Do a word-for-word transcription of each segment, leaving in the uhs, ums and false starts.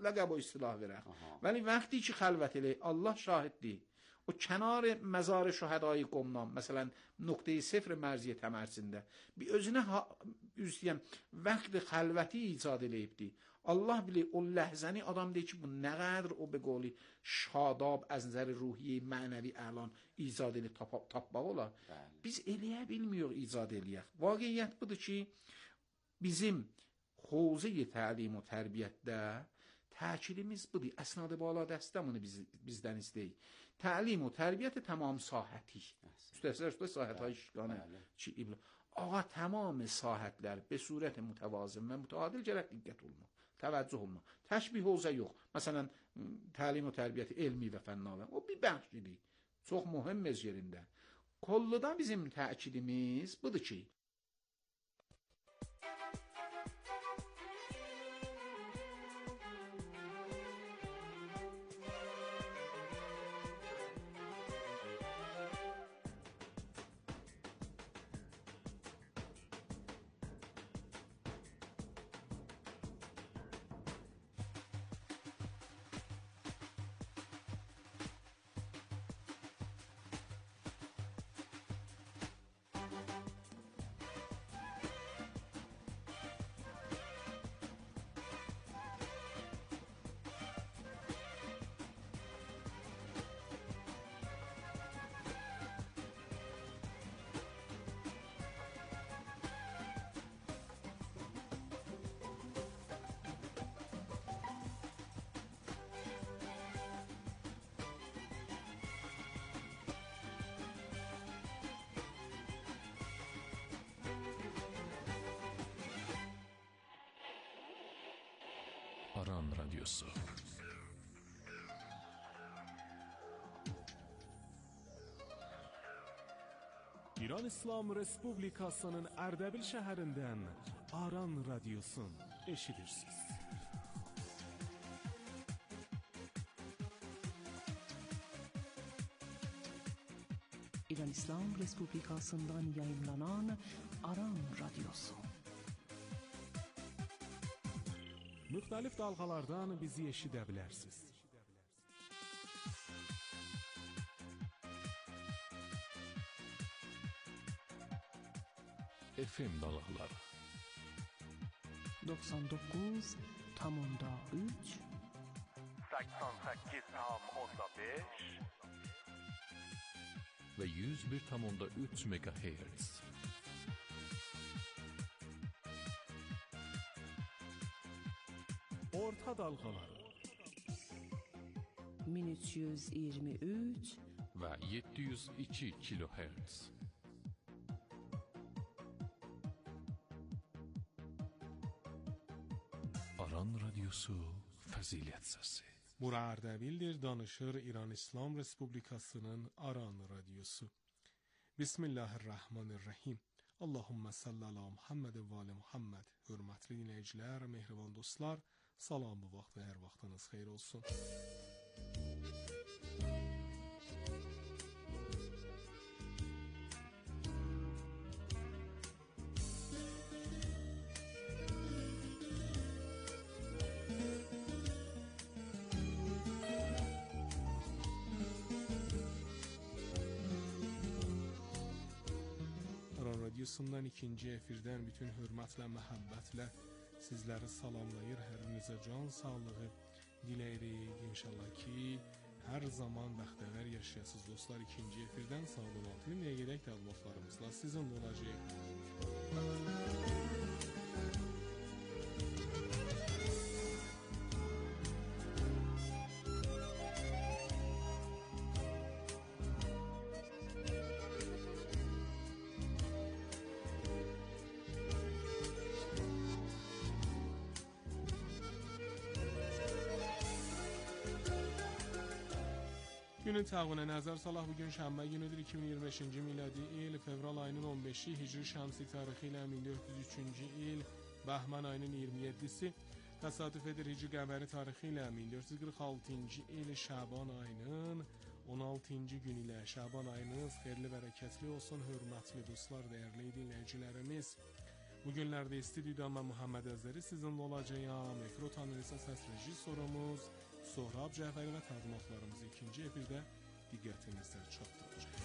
مطلقه با اصطلاح ورق. ولی وقتی که خلوت له الله شاهدی و کنار مزار şəhədai qomdan مثلا نقطه صفر مرزی تمرسinde bir özünə üstəyəm vaxt xəlvəti icad eləyibdi. Allah bilir o ləhzəni adam deyir ki bu nə qədər o be qoli şadab az nəzər ruhi mənəvi əlan icad edib tapmaq olar. Biz eləyə bilmiyoruz icad eləyək. Vaqiət budur ki bizim حوزه تعلیم و تربیتdə təkidimiz budur. Əsnad بالا dəstəmini biz bizdən istəyir. Təlim و تربیت tamam sahəti. Üstəsər üstə sahətهای işgane çi ibl. Ağa tamam sahətlər به صورت متوازن və mütəadil gərək diqqət olma. Təvəccüh olma. Təşbih olsa yox. Məsələn, təlim و تربیت elmi və fənnavi. O bir bəxşidir. Çox mühüm öz yerində. Kolluda bizim təkidimiz budur ki Aran Radyosu. İran İslam Respublikasının Ərdəbil şəhərindən Aran Radyosun eşidirsiniz. İran İslam Respublikasından yayınlanan Aran Radyosu. Müxtəlif dalğalardan bizi eşidə bilərsiniz. F M dalğaları doksan dokuz nöqtə üç səksən səkkiz nöqtə beş və yüz bir nöqtə üç megahertz. Orta dalğaları min üç yüz iyirmi üç və yeddi yüz iki kilohertz. Aran Radyosu Fəzilət Səsi. Bura Ərdəbildir, danışır İran İslam Respublikasının Aran Radyosu. Bismillahirrahmanirrahim. Allahümme salli ala Muhammed və ali Muhammed. Hörmətli dinləyicilər, mehriban dostlar, salam bu vaxt və hər vaxtınız xeyir olsun. Radyosundan ikinci efirdən bütün hörmətlə, məhəbbətlə sizləri salamlayır, hər birinizə can sağlığı diləyirik. İnşallah ki, hər zaman bəxtəvər yaşayasınız dostlar. İkinci efirdən sağ olun, dinləyə gedək təlimatlarımızla sizinlə olacaq. Günün təqvimə nəzər salaq, bugün şənbə günüdür, iki min iyirmi beşinci miladi il, fevral ayının on beşi, hicri şəmsi tarixi ilə min dörd yüz üçüncü il, bəhmən ayının iyirmi yeddisi, təsadüf edir hicri qəməri tarixi ilə min dörd yüz qırx altıncı il, şəban ayının on altıncı gün ilə. Şəban ayınız xeyirli, bərəkətli olsun, hörmətli dostlar, dəyərli dinləyicilərimiz. Bugünlerde istüdyodan mən Muhammed Əzəri sizinlə olacağım. Efir otanın əsas səs rejissorumuz Sohrab Cəfəri və təqdimatlarımızı ikinci efirdə diqqətinizdə çatdıracaq.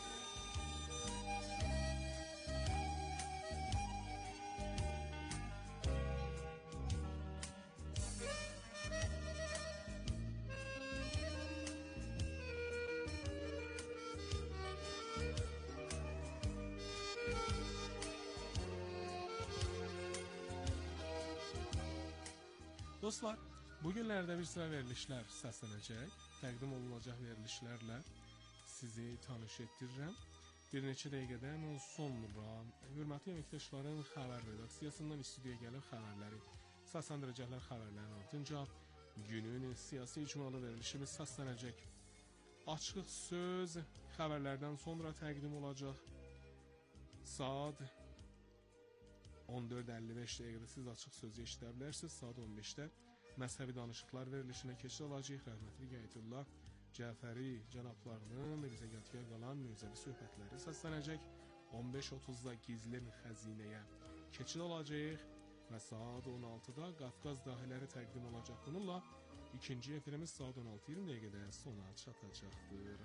Dostlar, bugünlerde bir sıra verilişler səslənəcək, təqdim olunacaq verilişlərlə sizi tanış etdirirəm. Bir neçə dəqiqədən sonra hörmətli əməkdaşların xəbər redaksiyasından istüdiyoya gəlib xəbərləri səsləndirəcəklər. Xəbərlərin ardınca günün siyasi icmalı verilişimiz səslənəcək. Açıq söz xəbərlərdən sonra təqdim olacaq. Saat on dörd əlli beş dəqiqədə siz açıq sözü eşidə bilərsiniz. Saat on beşdə məzhəbi danışıqlar verilişinə keçid alacaq. Rəhmətli Qəyətullah Cəfəri cənablarının bizə yadigar qalan mövzəvi söhbətləri səslənəcək. on beş otuzda gizli xəzinəyə keçid alacaq və saat on altıda Qafqaz dahiləri təqdim olacaq. Bununla ikinci efirimiz saat on altı iyirmi dəqiqədə sona çatacaqdır.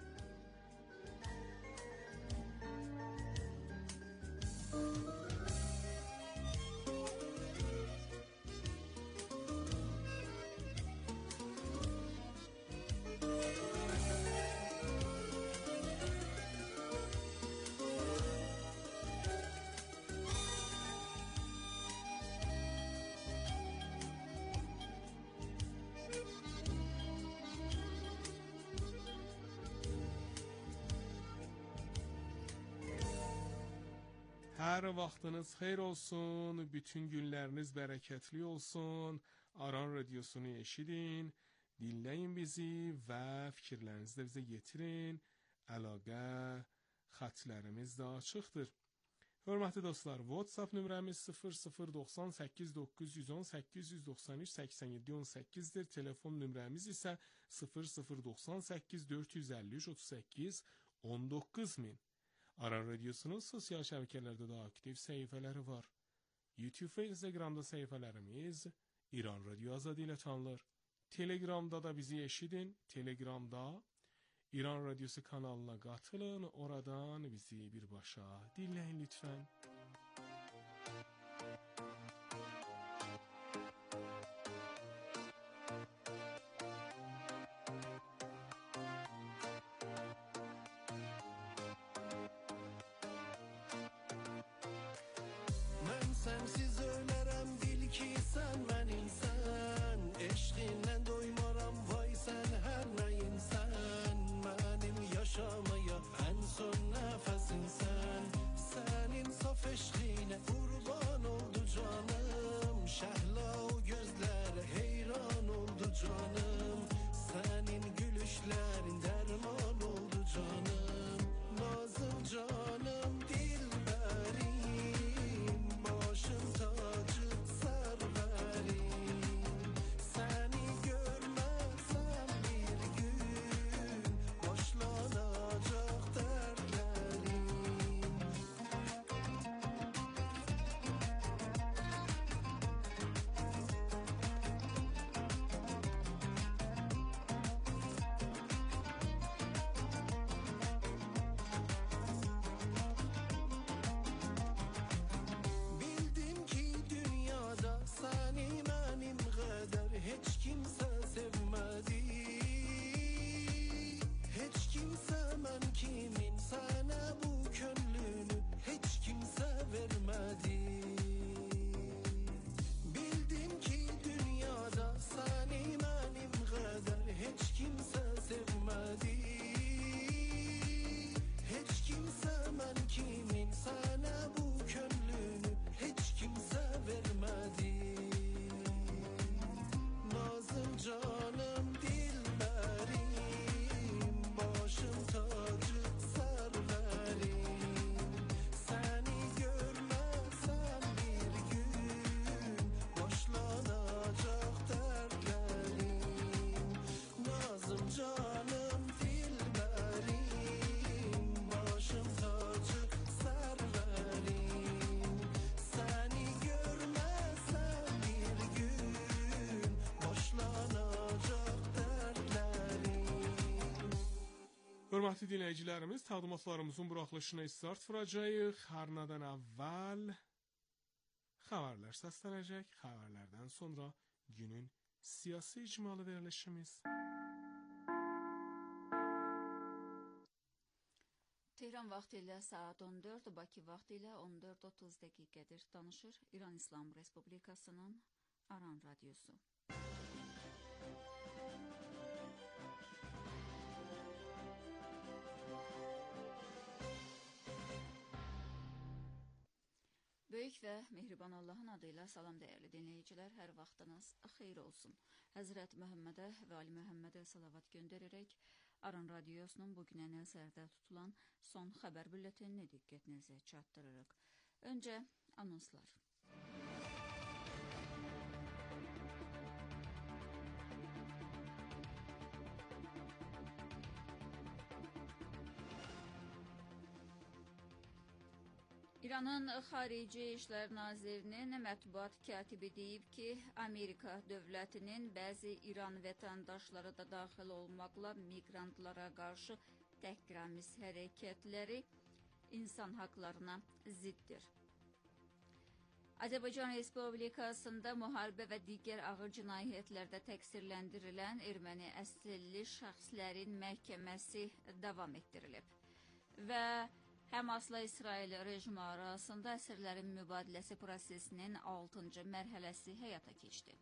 Hər vaxtınız xeyir olsun, bütün günləriniz bərəkətli olsun. Aran radiosunu eşidin, dinləyin bizi və fikirlərinizi də bizə yetirin. Əlaqə xətlərimiz də açıqdır. Hörmətli dostlar, WhatsApp nömrəmiz sıfır sıfır doxsan səkkiz doqquz yüz on səkkiz yüz doxsan üç səksən yeddi on səkkizdir. Telefon nömrəmiz isə sıfır sıfır doxsan səkkiz dörd yüz əlli üç otuz səkkiz on doqquz min. Aran Radyosu'nun sosial şəbəkələrdə də aktiv səhifələri var. YouTube və Instagramda səhifələrimiz İran Radyo Azadi ilə tanınır. Telegramda da bizi eşidin. Telegramda İran Radyosu kanalına qatılın. Oradan bizi birbaşa dinləyin lütfən. Sensiz ölərəm bil ki sən mənimsən. Eşqinlə doymaram vay sən hər nəyinsən. Mənim yaşamaya ən son nəfəsinsən. Sənin saf eşqinə qurban oldu canım. Şəhla o gözlərə heyran oldu canım. Sənin gülüşlərin dərman oldu canım. Nazım canım dilbərim. Başım tacı sərvərim. Hörmətli dinləyicilərimiz, təqdimatlarımızın buraxılışına start vuracağıq. Hər nədən əvvəl xəbərlər səslənəcək. Xəbərlərdən sonra günün siyasi icmalı verilişimiz. Tehran vaxtı ilə saat on dörd, Bakı vaxtı ilə on dörd otuz dəqiqədir. Danışır İran İslam Respublikasının Aran Radyosu. Böyük və mehriban Allahın adıyla salam dəyərli dinləyicilər, hər vaxtınız xeyir olsun. Həzrət Məhəmmədə və Ali Məhəmmədə salavat göndərərək Aran Radyosunun bugünə nəzərdə tutulan son xəbər bülletenini diqqətinizə çatdırırıq. Öncə anonslar. İranın Xarici İşlər Nazirinin mətbuat katibi deyib ki, Amerika dövlətinin bəzi İran vətəndaşları da daxil olmaqla miqrantlara qarşı təhqiramiz hərəkətləri insan haqlarına ziddir. Azərbaycan Respublikasında müharibə və digər ağır cinayətlərdə təqsirləndirilən erməni əsilli şəxslərin məhkəməsi davam etdirilib və Həmasla İsrail rejimi arasında əsirlərin mübadiləsi prosesinin altıncı mərhələsi həyata keçdi.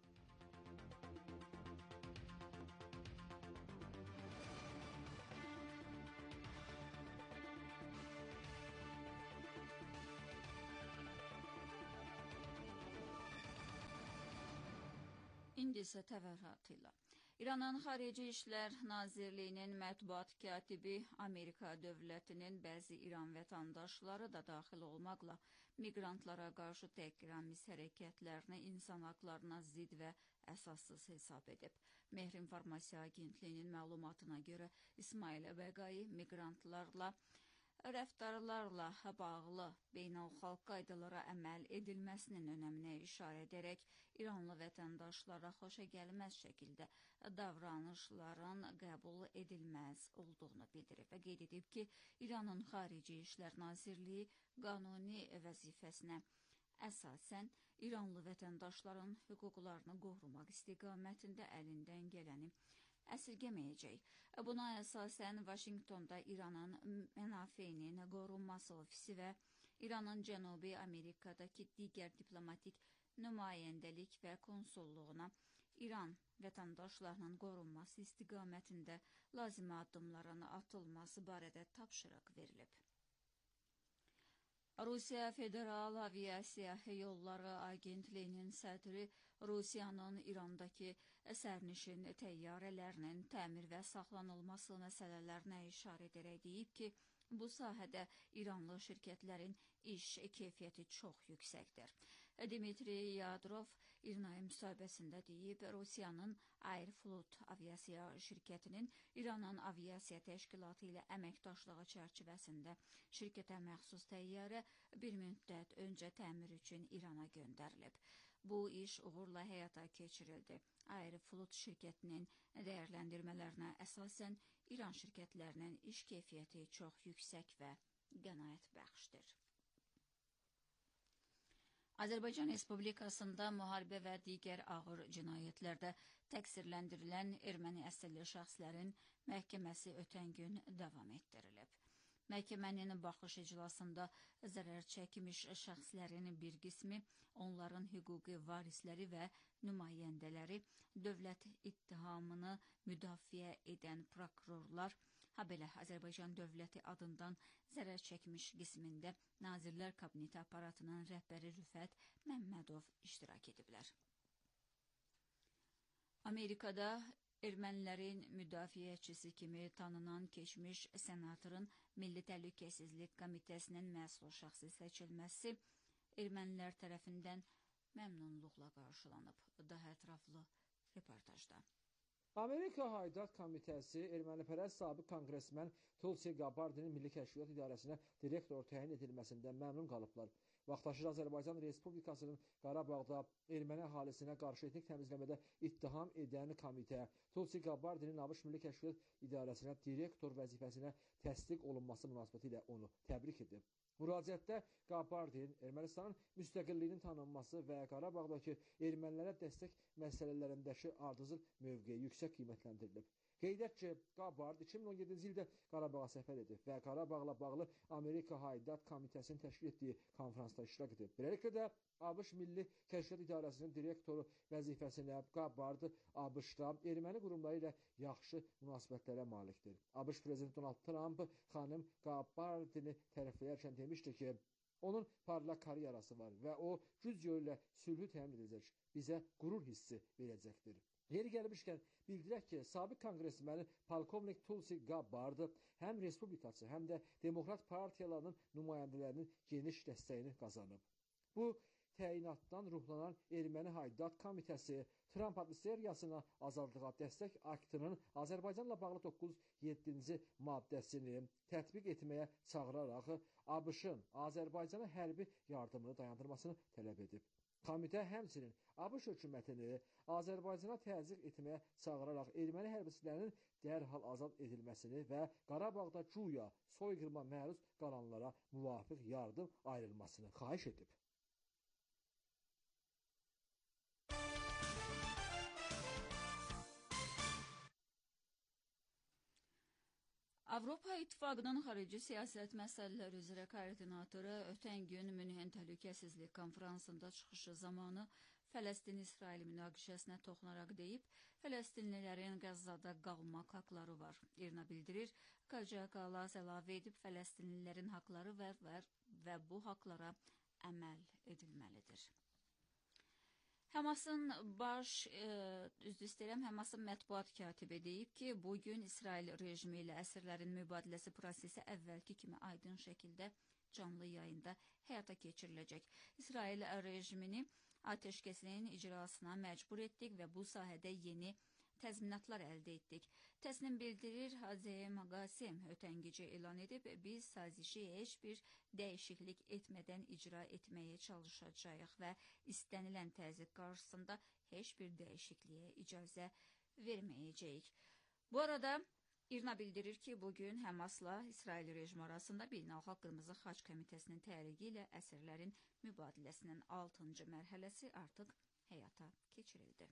İndi isə təvərrüatı ilə. İranın Xarici İşlər Nazirliyinin mətbuat katibi Amerika dövlətinin bəzi İran vətəndaşları da daxil olmaqla miqrantlara qarşı təhqiramiz hərəkətlərini insan haqlarına zid və əsassız hesab edib. Mehr İnformasiya Agentliyinin məlumatına görə İsmail Bəqai miqrantlarla rəftarlarla bağlı beynəlxalq qaydalara əməl edilməsinin önəminə işarə edərək İranlı vətəndaşlara xoşagəlməz şəkildə davranışların qəbul edilməz olduğunu bildirib və qeyd edib ki, İranın Xarici İşlər Nazirliyi qanuni vəzifəsinə əsasən İranlı vətəndaşların hüquqlarını qorumaq istiqamətində əlindən gələni əsirgəməyəcək. Buna əsasən Vaşinqtonda İranın mənafeyinin qorunması ofisi və İranın Cənubi Amerikadakı digər diplomatik nümayəndəlik və konsulluğuna İran vətəndaşlarının qorunması istiqamətində lazımi addımların atılması barədə tapşırıq verilib. Rusiya Federal Aviasiya Yolları Agentliyinin sədri Rusiyanın İrandakı sərnişin təyyarələrinin təmir və saxlanılması məsələlərinə işarə edərək deyib ki, bu sahədə İranlı şirkətlərin iş keyfiyyəti çox yüksəkdir. Dmitri Yadrov İRNA müsahibəsində deyib, Rusiyanın Aeroflot aviasiya şirkətinin İranın aviasiya təşkilatı ilə əməkdaşlığı çərçivəsində şirkətə məxsus təyyarə bir müddət öncə təmir üçün İrana göndərilib. Bu iş uğurla həyata keçirildi. Aeroflot şirkətinin dəyərləndirmələrinə əsasən İran şirkətlərinin iş keyfiyyəti çox yüksək və qənaət bəxşdir. Azərbaycan Respublikasında müharibə və digər ağır cinayətlərdə təqsirləndirilən erməni əsilli şəxslərin məhkəməsi ötən gün davam etdirilib. Məhkəmənin baxış iclasında zərər çəkmiş şəxslərin bir qismi, onların hüquqi varisləri və nümayəndələri, dövlət ittihamını müdafiə edən prokurorlar, habelə Azərbaycan dövləti adından zərər çəkmiş qismində Nazirlər Kabineti aparatının rəhbəri Rüfət Məmmədov iştirak ediblər. Amerikada ermənilərin müdafiəçisi kimi tanınan keçmiş senatorun Milli Təhlükəsizlik Komitəsinin məsul şəxsi seçilməsi ermənilər tərəfindən məmnunluqla qarşılanıb. Daha ətraflı reportajda. Amerika Haydad Komitəsi ermənipərəst sabiq konqresmen Tulsi Gabbardinin Milli Kəşfiyyat İdarəsinə direktor təyin edilməsində məmnun qalıblar. Vaxtaşır Azərbaycan Respublikasının Qarabağda erməni əhalisinə qarşı etnik təmizləmədə ittiham edən komitə Tulsi Gabbardinin ABŞ Milli Kəşfiyyat İdarəsinə direktor vəzifəsinə təsdiq olunması münasibətilə onu təbrik edib. Müraciətdə Gabbardin Ermənistanın müstəqilliyinin tanınması və Qarabağdakı ermənilərə dəstək məsələlərindəki ardıcıl mövqeyi yüksək qiymətləndirilib. Qeyd edək ki, Gabbard iki min on yeddinci ildə Qarabağa səfər edib və Qarabağla bağlı Amerika Haydat Komitəsinin təşkil etdiyi konferansda iştirak edib. Beləliklə də ABŞ Milli Kəşfiyyat İdarəsinin direktoru vəzifəsinə Gabbard ABŞ-da erməni qurumları ilə yaxşı münasibətlərə malikdir. ABŞ prezidenti Donald Trump xanım Gabbardini tərəfləyərkən demişdi ki, onun parlaq karyerası var və o güc yolu ilə sülhü təmin edəcək, bizə qürur hissi verəcəkdir. Yeri gəlmişkən bildirək ki, sabiq konqresməni polkovnik Tulsi Gabbard həm respublikaçı, həm də demokrat partiyalarının nümayəndələrinin geniş dəstəyini qazanıb. Bu təyinatdan ruhlanan Erməni Haydat Komitəsi Trump adlı seriyasına azadlığa dəstək aktının Azərbaycanla bağlı doqquz yeddinci maddəsini tətbiq etməyə çağıraraq ABŞ-ın Azərbaycana hərbi yardımını dayandırmasını tələb edib. Komitə həmçinin ABŞ hökumətini Azərbaycana təzyiq etməyə çağıraraq erməni hərbçilərinin dərhal azad edilməsini və Qarabağda güya soyqırma məruz qalanlara müvafiq yardım ayrılmasını xahiş edib. Avropa İttifaqının xarici siyasət məsələləri üzrə koordinatoru ötən gün Münhen Təhlükəsizlik Konferansında çıxışı zamanı Fələstin-İsrail münaqişəsinə toxunaraq deyib, Fələstinlilərin Qəzzada qalmaq haqları var. İRNA bildirir, Qaca Qalas əlavə edib, Fələstinlilərin haqları var və, və bu haqlara əməl edilməlidir. Həmasın baş, e, üzdü istəyirəm, Həmasın mətbuat katibi deyib ki, bugün İsrail rejimi ilə əsirlərin mübadiləsi prosesi əvvəlki kimi aydın şəkildə canlı yayında həyata keçiriləcək. İsrail rejimini atəşkəsin icrasına məcbur etdik və bu sahədə yeni təzminatlar əldə etdik. Təsnim bildirir, Hazem Magasim ötən gecə elan edib, biz sazişi heç bir dəyişiklik etmədən icra etməyə çalışacağıq və istənilən təzyiq qarşısında heç bir dəyişikliyə icazə verməyəcəyik. Bu arada İRNA bildirir ki, bugün Həmasla İsrail rejimi arasında Beynəlxalq Qırmızı Xaç Komitəsinin təriqi ilə əsirlərin mübadiləsinin altıncı mərhələsi artıq həyata keçirildi.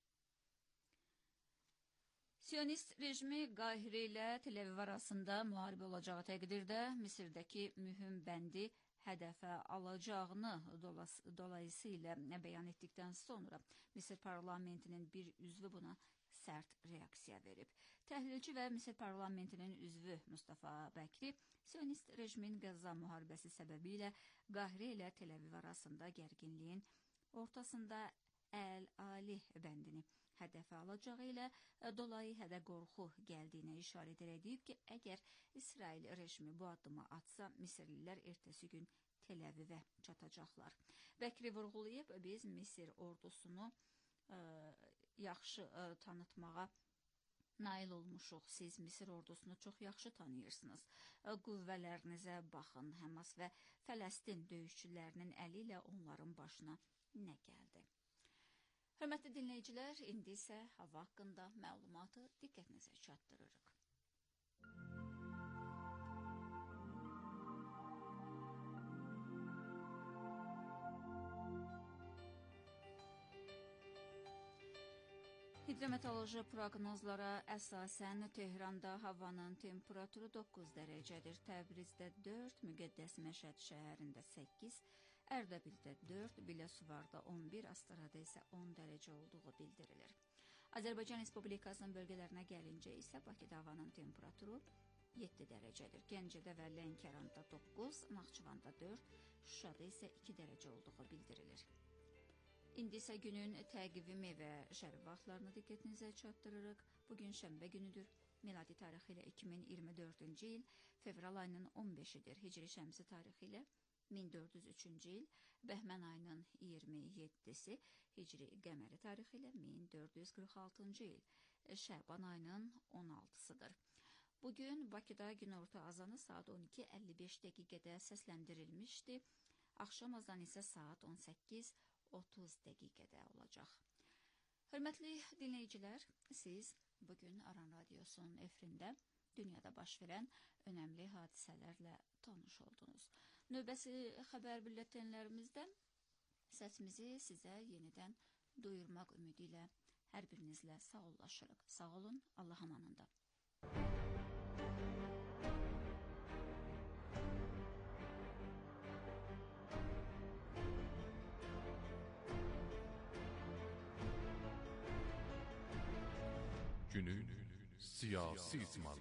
Siyonist rejimi Qahirə ilə Tel-Əviv arasında müharibə olacağı təqdirdə Misirdəki mühüm bəndi hədəfə alacağını dolayısıyla bəyan etdikdən sonra Misir parlamentinin bir üzvü buna sərt reaksiya verib. Təhlilçi və Misir parlamentinin üzvü Mustafa Bəkri Siyonist rejimin Qəzza müharibəsi səbəbilə Qahirə ilə Tel-Əviv arasında gərginliyin ortasında Əl-Ali bəndini hədəfə alacağı ilə dolayı hədə qorxu gəldiyinə işarə edərək deyib ki, əgər İsrail rejimi bu addımı atsa, Misirlilər ertəsi gün Tel-Əvivə çatacaqlar. Bəkri vurğulayıb, biz Misir ordusunu ə, yaxşı ə, tanıtmağa nail olmuşuq. Siz Misir ordusunu çox yaxşı tanıyırsınız. Qüvvələrinizə baxın, Həmas və Fələstin döyüşçülərinin əli ilə onların başına nə gəldi? Hörmətli dinləyicilər, indi isə hava haqqında məlumatı diqqətinizə çatdırırıq. Hidrometeoroloji proqnozlara əsasən Tehranda havanın temperaturu doqquz dərəcədir, Təbrizdə dörd, Müqəddəs Məşəd şəhərində səkkiz, Ərdəbildə dörd, Biləsuvarda on bir, Astarada isə on dərəcə olduğu bildirilir. Azərbaycan Respublikasının bölgələrinə gəlincə isə Bakıda havanın temperaturu yeddi dərəcədir. Gəncədə və Lənkəranda doqquz, Naxçıvanda dörd, Şuşada isə iki dərəcə olduğu bildirilir. İndi isə günün təqvimi və şərq vaxtlarını diqqətinizə çatdırırıq. Bugün şənbə günüdür. Miladi tarixi ilə iki min iyirmi dördüncü il, fevral ayının on beşidir. Hicri şəmsi tarixi ilə min dörd yüz üçüncü il, Bəhmən ayının iyirmi yeddisi, Hicri qəməri tarixi ilə min dörd yüz qırx altıncı il, Şəban ayının on altısıdır. Bugün Bakıda günorta azanı saat on iki əlli beş dəqiqədə səsləndirilmişdi. Axşam azdan isə saat on səkkiz otuz dəqiqədə olacaq. Hörmətli dinləyicilər, siz bugün Aran Radiosunun efirində dünyada baş verən önəmli hadisələrlə tanış oldunuz. Növbəsi xəbər bülletenlərimizdə səsimizi sizə yenidən duyurmaq ümidi ilə hər birinizlə sağollaşırıq. Sağ olun, Allah amanında. Günün siyasi izmalı.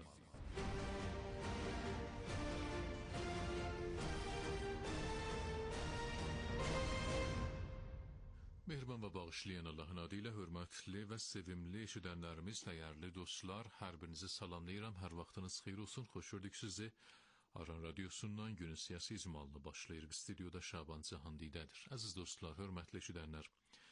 Mehriban və bağışlayan Allahın adı ilə hörmətli və sevimli eşidənlərimiz, dəyərli dostlar, hər birinizi salamlayıram. Hər vaxtınız xeyir olsun. Xoş gördük sizi. Aran Radiosundan günün siyasi izmalını başlayırıq. Stüdyoda Şaban Cahandidədir. Əziz dostlar, hörmətli eşidənlər,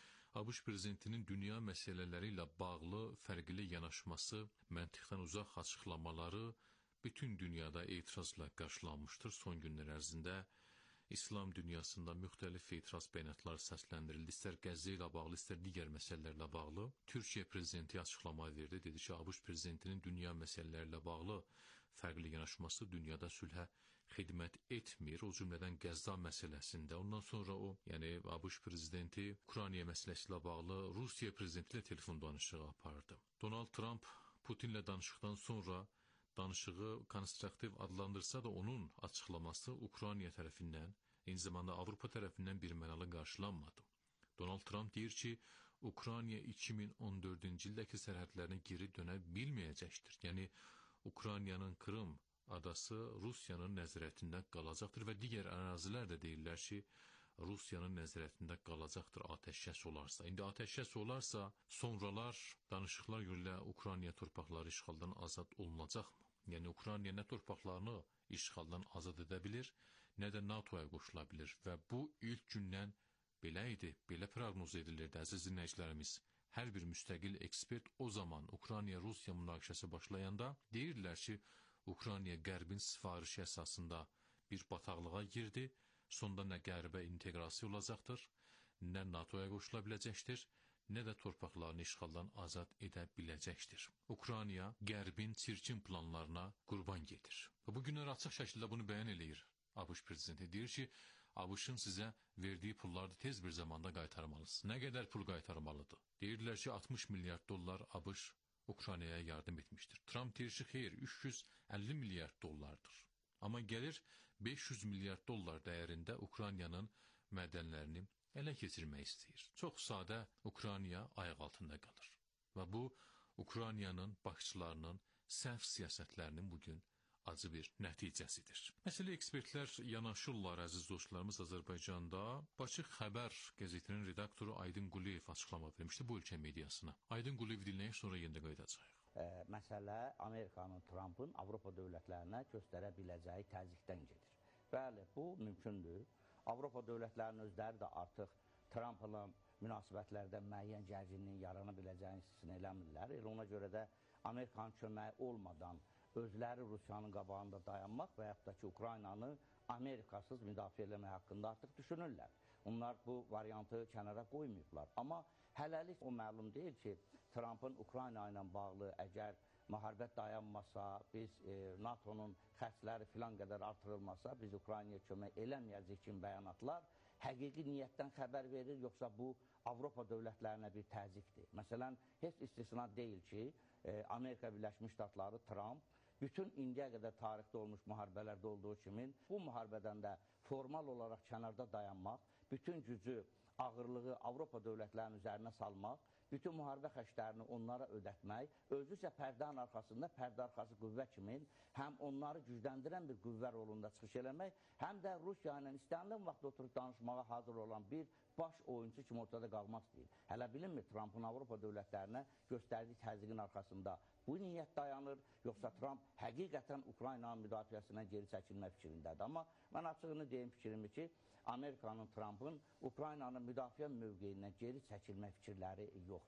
ABŞ prezidentinin dünya məsələləri ilə bağlı fərqli yanaşması, məntiqdən uzaq açıqlamaları bütün dünyada etirazla qarşılanmışdır. Son günlər ərzində İslam dünyasında müxtəlif etiraz bəyanatları səsləndirildi. İstər Qəzza ilə bağlı, istər digər məsələlərlə bağlı. Türkiyə prezidenti açıqlama verdi. Dedi ki, ABŞ prezidentinin dünya məsələləri ilə bağlı fərqli yanaşması dünyada sülhə xidmət etmir. O cümlədən Qəzza məsələsində. Ondan sonra o, yəni ABŞ prezidenti Ukrayna məsələsi ilə bağlı Rusiya prezidenti ilə telefon danışığı apardı. Donald Trump Putinlə danışıqdan sonra danışığı konstruktiv adlandırsa da onun açıqlaması Ukrayna tərəfindən, eyni zamanda Avropa tərəfindən bir mənalı qarşılanmadı. Donald Trump deyir ki, Ukrayna iki min on dördüncü ildəki sərhədlərinə geri dönə bilməyəcəkdir. Yəni, Ukraynanın Krım adası Rusiyanın nəzarətində qalacaqdır və digər ərazilər də deyirlər ki, Rusiyanın nəzarətində qalacaqdır atəşkəs olarsa. İndi atəşkəs olarsa, sonralar danışıqlar yolu Ukrayna torpaqları işğaldan azad olunacaqmı? Yəni, Ukrayna nə torpaqlarını işğaldan azad edə bilir, nə də NATOya qoşula bilir və bu ilk gündən belə idi, belə proqnoz edilirdi, əziz dinləyicilərimiz. Hər bir müstəqil ekspert o zaman Ukrayna-Rusiya münaqişəsi başlayanda deyirlər ki, Ukrayna Qərbin sifarişi əsasında bir bataqlığa girdi, sonda nə Qərbə inteqrasiya olacaqdır, nə NATOya qoşula biləcəkdir, nə də torpaqlarını işğaldan azad edə biləcəkdir. Ukrayna Qərbin çirkin planlarına qurban gedir. Bu günlər açıq şəkildə bunu bəyan eləyir ABŞ prezidenti. Deyir ki, ABŞ-ın sizə verdiyi pulları tez bir zamanda qaytarmalısınız. Nə qədər pul qaytarmalıdır? Deyirlər ki, altmış milyard dollar ABŞ Ukraynaya yardım etmişdir. Trump deyir ki, xeyr, üç yüz əlli milyard dollardır. Amma gəlir beş yüz milyard dollar dəyərində Ukraynanın mədənlərini ələ keçirmək istəyir. Çox sadə Ukrayna ayaq altında qalır. Və bu, Ukraynanın başçılarının səhv siyasətlərinin bugün acı bir nəticəsidir. Məsələ ekspertlər yanaşırlar, əziz dostlarımız. Azərbaycanda Bakı Xəbər qəzetinin redaktoru Aydın Quliyev açıqlama vermişdi bu ölkə mediasına. Aydın Quliyev dinləyək, sonra yenə qayıdacağıq. E, məsələ Amerikanın, Trumpın Avropa dövlətlərinə göstərə biləcəyi təzyiqdən gedir. Bəli, bu mümkündür. Avropa dövlətlərinin özləri də artıq Trumpla münasibətlərdə müəyyən gərginliyin yarana biləcəyini istisna eləmirlər. Elə ona görə də Amerikanın köməyi olmadan özləri Rusiyanın qabağında dayanmaq və yaxud da ki, Ukraynanı Amerikasız müdafiə eləmək haqqında artıq düşünürlər. Onlar bu variantı kənara qoymayıblar. Amma hələlik o məlum deyil ki, Trumpın Ukrayna ilə bağlı əgər müharibə dayanmasa, biz e, NATO'nun xərcləri filan qədər artırılmasa, biz Ukraynaya kömək eləməyəcək kimi bəyanatlar həqiqi niyyətdən xəbər verir, yoxsa bu Avropa dövlətlərinə bir təzyiqdir. Məsələn, heç istisna deyil ki, e, Amerika Birləşmiş Ştatları, Trump, bütün indiyə qədər tarixdə olmuş müharibələrdə olduğu kimi bu müharibədən də formal olaraq kənarda dayanmaq, bütün gücü, ağırlığı Avropa dövlətlərinin üzərinə salmaq, bütün müharibə xərclərini onlara ödətmək, özü isə pərdənin arxasında, pərdə arxası qüvvə kimi həm onları gücləndirən bir qüvvə rolunda çıxış eləmək, həm də Rusiya ilə istənilən vaxt oturub danışmağa hazır olan bir baş oyuncu kimi ortada qalmaq istəyir. Hələ bilinmir, Trumpın Avropa dövlətlərinə göstərdiyi təzyiqin arxasında bu niyyət dayanır, yoxsa Trump həqiqətən Ukraynanın müdafiəsindən geri çəkilmə fikrindədir. Amma mən açığını deyim fikrimi ki, Amerikanın, Trumpın Ukraynanın müdafiə mövqeyindən geri çəkilmə fikirləri yoxdur.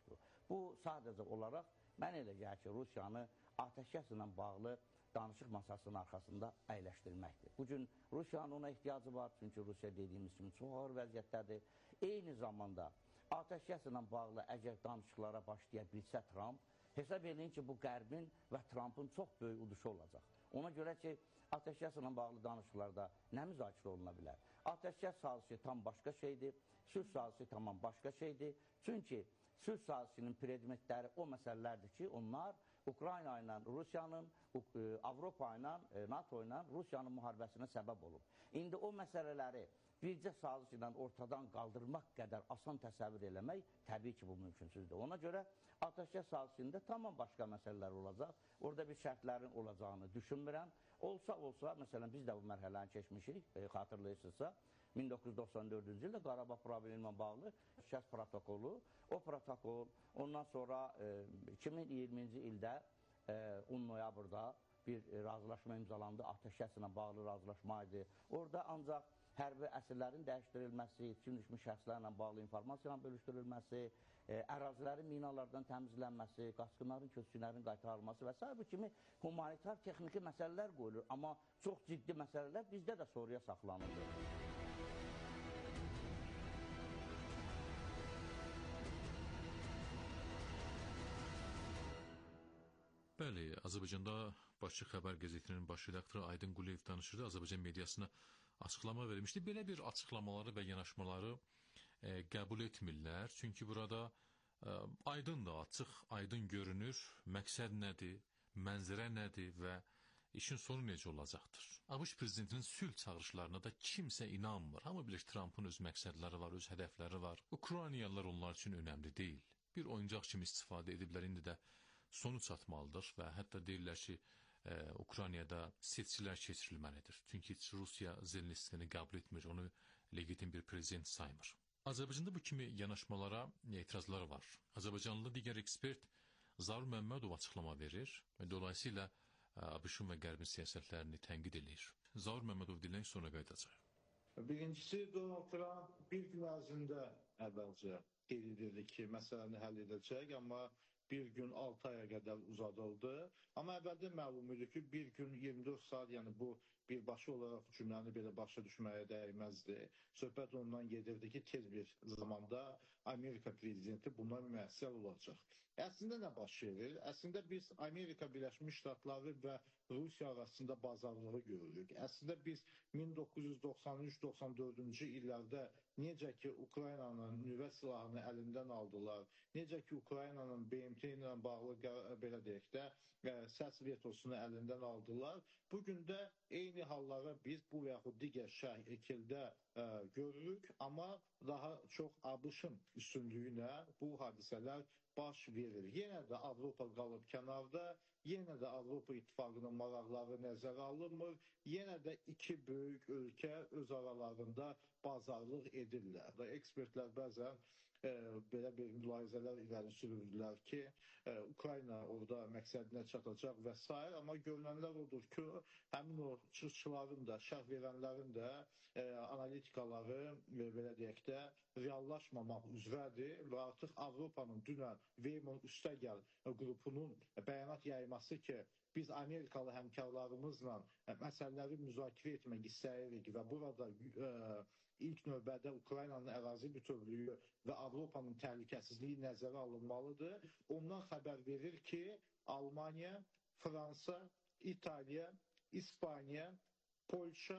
Bu sadəcə olaraq mən elə gəlir ki, Rusiyanı atəşkəslə bağlı danışıq masasının arxasında əyləşdirməkdir. Bugün Rusiyanın ona ehtiyacı var, çünki Rusiya dediyimiz kimi çox ağır vəziyyətdədir. Eyni zamanda atəşkəslə bağlı əgər danışıqlara başlaya bilsə Trump, hesab edin ki, bu Qərbin və Trumpın çox böyük uduşu olacaq. Ona görə ki, atəşkəslə bağlı danışıqlarda nə müzakirə oluna bilər? Atəşkəs sazişi tam başqa şeydir, sülh sazişi tamam başqa şeydir. Çünki sülh sazişinin predmetləri o məsələlərdir ki, onlar Ukrayna ilə Rusiyanın, Avropa ilə, NATO ilə Rusiyanın müharibəsinə səbəb olub. İndi o məsələləri bircə saziş ilə ortadan qaldırmaq qədər asan təsəvvür eləmək təbii ki, bu mümkünsüzdür. Ona görə atəşkəs sazişində tamam başqa məsələlər olacaq. Orada bir şərtlərin olacağını düşünmürəm. Olsa olsa, məsələn, biz də bu mərhələni keçmişik, e, xatırlayırsınızsa, min doqquz yüz doxsan dördüncü ildə Qarabağ problemi ilə bağlı şərt protokolu, o protokol, ondan sonra e, iki min iyirminci ildə e, on noyabrda bir e, razılaşma imzalandı, atəşkəslə bağlı razılaşma idi. Orada ancaq hərbi əsirlərin dəyişdirilməsi, itkin düşmüş şəxslərlə bağlı informasiyanın bölüşdürülməsi, e, ərazilərin minalardan təmizlənməsi, qaçqınların, köçkünlərin qaytarılması və s. bu kimi humanitar texniki məsələlər qoyulur. Amma çox ciddi məsələlər bizdə də soruya saxlanılır. Bəli, Azərbaycanda Başçı Xəbər qəzetinin baş redaktoru Aydın Quliyev danışırdı. Azərbaycan mediasına açıqlama vermişdi. Belə bir açıqlamaları və yanaşmaları e, qəbul etmirlər. Çünki burada e, aydın da açıq, aydın görünür, məqsəd nədir, mənzərə nədir və işin sonu necə olacaqdır. ABŞ prezidentinin sülh çağırışlarına da kimsə inanmır. Hamı bilir Trumpın öz məqsədləri var, öz hədəfləri var. Ukraynalılar onlar üçün önəmli deyil. Bir oyuncaq kimi istifadə ediblər, indi də sonu çatmalıdır və hətta deyirlər ki, e, Ukraynada seçkilər keçirilməlidir. Çünki Rusiya Zelenskini qəbul etmir, onu legitim bir prezident saymır. Azərbaycanda bu kimi yanaşmalara etirazlar var. Azərbaycanlı digər ekspert Zaur Məmmədov açıqlama verir və dolayısıyla ABŞ-ın və Qərbin siyasətlərini tənqid edir. Zaur Məmmədov dilən sonra qayıdacaq. Birincisi, Donald Trump bir gün ərzində əvvəlcə qeyd edirdi ki, məsələni həll edəcək, amma bir gün altı aya qədər uzadıldı. Amma əvvəldən məlum idi ki, bir gün iyirmi dörd saat, yəni bu birbaşa olaraq cümləni belə başa düşməyə dəyməzdi. Söhbət ondan gedirdi ki, tez bir zamanda Amerika prezidenti bundan müəssər olacaq. Əslində nə baş verir? Əslində biz Amerika Birləşmiş Ştatları və Rusiya arasında bazarlığı görürük. Əslində biz min doqquz yüz doxsan üç doxsan dördüncü illərdə necə ki, Ukraynanın nüvə silahını əlindən aldılar, necə ki, Ukraynanın B M T ilə bağlı, belə deyək də, səs vetosunu əlindən aldılar. Bugün də eyni hallara biz bu və yaxud digər şəkildə görürük, amma daha çox ABŞ-ın üstünlüyü ilə bu hadisələr baş verir. Yenə də Avropa qalıb kənarda, yenə də Avropa İttifaqının maraqları nəzərə alınmır, yenə də iki böyük ölkə öz aralarında bazarlıq edirlər. Ekspertlər bəzən e, belə bir mülahizələr irəli sürürdülər ki, e, Ukrayna orada məqsədinə çatacaq və s. Amma görünənlər odur ki, həmin o çıxışçıların da, şərh verənlərin də e, analitikaları, e, belə deyək də, reallaşmamaq üzrədir və artıq Avropanın dünən Weimar Üstəgəl qrupunun bəyanat yayması ki, biz Amerikalı həmkarlarımızla məsələləri müzakirə etmək istəyirik və burada e, ilk növbədə Ukraynanın ərazi bütövlüyü və Avropanın təhlükəsizliyi nəzərə alınmalıdır. Ondan xəbər verir ki, Almaniya, Fransa, İtaliya, İspaniya, Polşa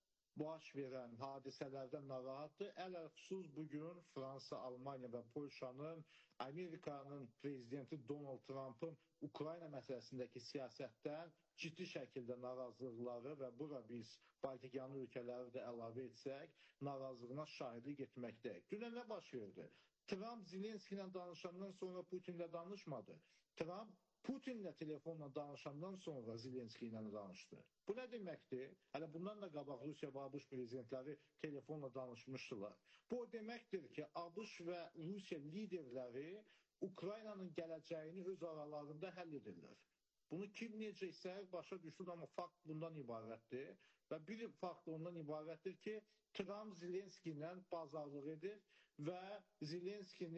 baş verən hadisələrdən narahatdır. Ələxüsus bugün Fransa, Almaniya və Polşanın Amerikanın prezidenti Donald Trump'ın Ukrayna məsələsindəki siyasətdən ciddi şəkildə narazılıqları və bura biz Baltikanlı ölkələri də əlavə etsək, narazılığına şahidlik etməkdəyik. Dünən nə baş verdi? Trump Zelenski ilə danışandan sonra Putinlə danışmadı. Trump Putinlə telefonla danışandan sonra Zelenski ilə danışdı. Bu nə deməkdir? Hələ bundan da qabaq Rusiya və ABŞ prezidentləri telefonla danışmışdılar. Bu o deməkdir ki, ABŞ və Rusiya liderləri Ukraynanın gələcəyini öz aralarında həll edirlər. Bunu kim necə istəyir başa düşdür, amma fakt bundan ibarətdir. Və bir fakt ondan ibarətdir ki, Trump Zelenski ilə bazarlıq edir və Zelenskini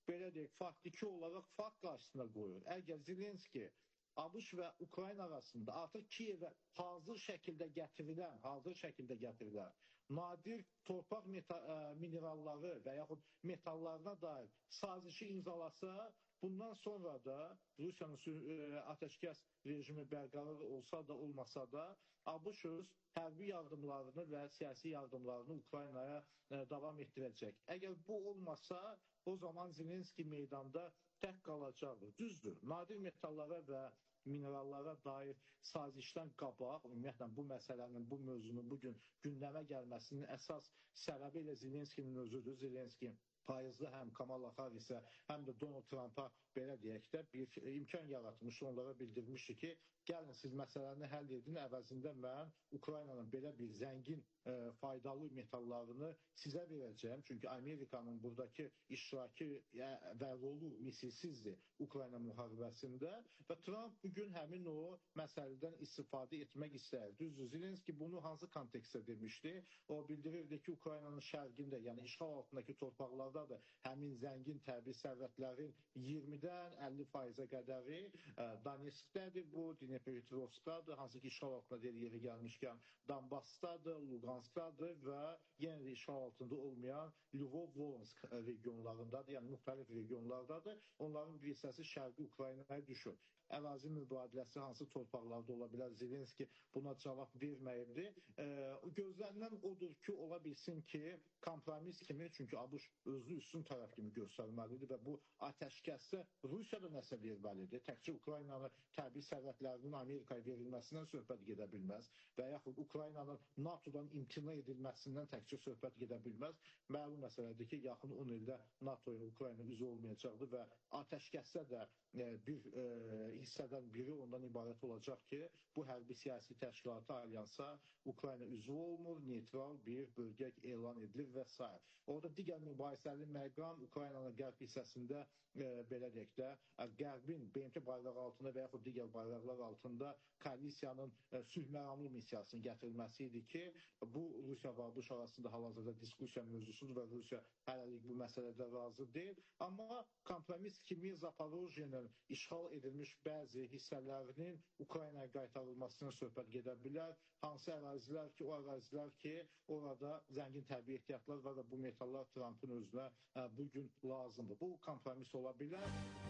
belə deyək, faktiki olaraq fakt qarşısına qoyur. Əgər Zelenski ABŞ və Ukrayna arasında artıq Kiyevə hazır şəkildə gətirilən, hazır şəkildə gətirilən nadir torpaq mineralları və yaxud metallarına dair sazişi imzalasa, bundan sonra da Rusiyanın ateşkəs rejimi bərqərar olsa da, olmasa da, ABŞ öz hərbi yardımlarını və siyasi yardımlarını Ukraynaya davam etdirəcək. Əgər bu olmasa, o zaman Zelenski meydanda tək qalacaqdır. Düzdür, nadir metallara və minerallara dair sazişdən qabaq, ümumiyyətlə bu məsələnin, bu mövzunun bugün gündəmə gəlməsinin əsas səbəbi ilə Zelenskinin özüdür. Zelenski payızda həm Kamala Harrisə, həm də Donald Trumpa belə deyək də bir imkan yaratmışdı, onlara bildirmişdi ki, gəlin siz məsələni həll edin, əvəzində mən Ukraynanın belə bir zəngin e, faydalı metallarını sizə verəcəyim. Çünki Amerikanın buradakı iştirakı e, və rolu misilsizdir Ukrayna müharibəsində və Trump bugün həmin o məsələdən istifadə etmək istəyir. Düzdür, Zelenski bunu hansı kontekstdə demişdi? O bildirirdi ki, Ukraynanın şərqində, yəni işğal altındakı torpaqlarda da həmin zəngin təbii sərvətlərin iyirmidən əlli faizə qədəri e, Donetskdədir bu, Dnepropetrovskdadır, hansı ki işğal altında deyil, yeri gəlmişkən Donbassdadır, Luganskdadır və yenə də işğal altında olmayan Lvov-Voronsk regionlarındadır, yəni müxtəlif regionlardadır. Onların bir hissəsi şərqi Ukraynaya düşür. Ərazi mübadiləsi hansı torpaqlarda ola bilər? Zelenski buna cavab verməyibdir. E, gözlənilən odur ki, ola bilsin ki, kompromis kimi, çünki ABŞ özünü üstün tərəf kimi göstərməlidir və bu ateşkəsdə Rusiya da nəsə verməlidir. Təkcə Ukraynanın təbii sərvətlərinin Amerikaya verilməsindən söhbət gedə bilməz və yaxud Ukraynanın NATOdan imtina edilməsindən təkcə söhbət gedə bilməz. Məlum məsələdir ki, yaxın on ildə NATOya Ukrayna üzv olmayacaqdır və ateşkəsdə də e, bir e, hissədən biri ondan ibarət olacaq ki, bu hərbi siyasi təşkilatı alyansa Ukrayna üzv olmur, neytral bir bölgə elan edilir və s. Orada digər mübahisəli məqam Ukraynanın qərb hissəsində e, belə deyək də, qərbin B M T bayrağı altında və yaxud digər bayraqlar altında koalisiyanın e, sülhməramlı missiyasının gətirilməsi idi ki, bu Rusiya və ABŞ arasında hal-hazırda diskussiya mövzusudur və Rusiya hələlik bu məsələdə razı deyil. Amma kompromis kimi Zaporojyenin işğal edilmiş bəzi hissələrinin Ukraynaya qaytarılmasına söhbət gedə bilər. Hansı ərazilər ki, o ərazilər ki, orada zəngin təbii ehtiyatlar var və bu metallar Trumpın özünə ə, bugün lazımdır. Bu kompromis ola bilər.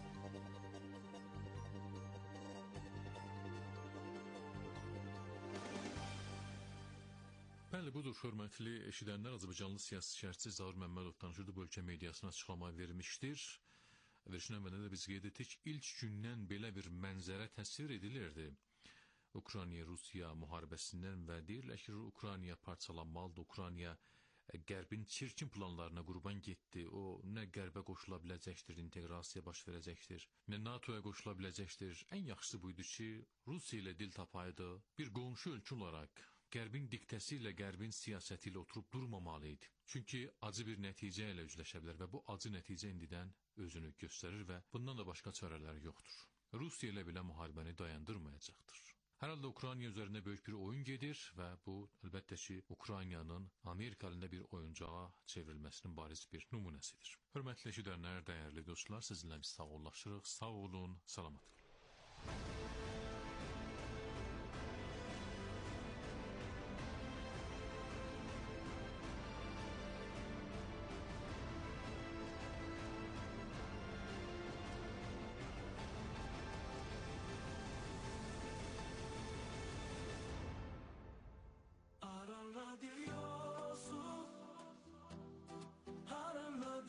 Bəli, budur, hörmətli eşidənlər, Azərbaycanlı siyasi şərhçi Zaur Məmmədov danışırdı, bu ölkə mediasına açıqlama vermişdir. Verişin əvvəlində də biz qeyd etdik, ilk gündən belə bir mənzərə təsvir edilirdi. Ukrayna-Rusiya müharibəsindən və deyirlər ki, Ukrayna parçalanmalıdır, Ukrayna Qərbin çirkin planlarına qurban getdi. O, nə Qərbə qoşula biləcəkdir, inteqrasiya baş verəcəkdir, nə NATOya qoşula biləcəkdir. Ən yaxşısı buydu ki, Rusiya ilə dil tapaydı, bir qonşu ölkə olaraq Qərbin diktəsi ilə, Qərbin siyasəti ilə oturub durmamalı idi. Çünki acı bir nəticə ilə üzləşə bilər və bu acı nəticə indidən özünü göstərir və bundan da başqa çarələr yoxdur. Rusiya ilə belə müharibəni dayandırmayacaqdır. Hər halda Ukrayna üzərində böyük bir oyun gedir və bu, əlbəttə ki, Ukraynanın Amerika əlində bir oyuncağa çevrilməsinin bariz bir nümunəsidir. Hörmətli eşidənlər, dəyərli dostlar, sizinlə biz sağollaşırıq. Sağ olun, salamat olun.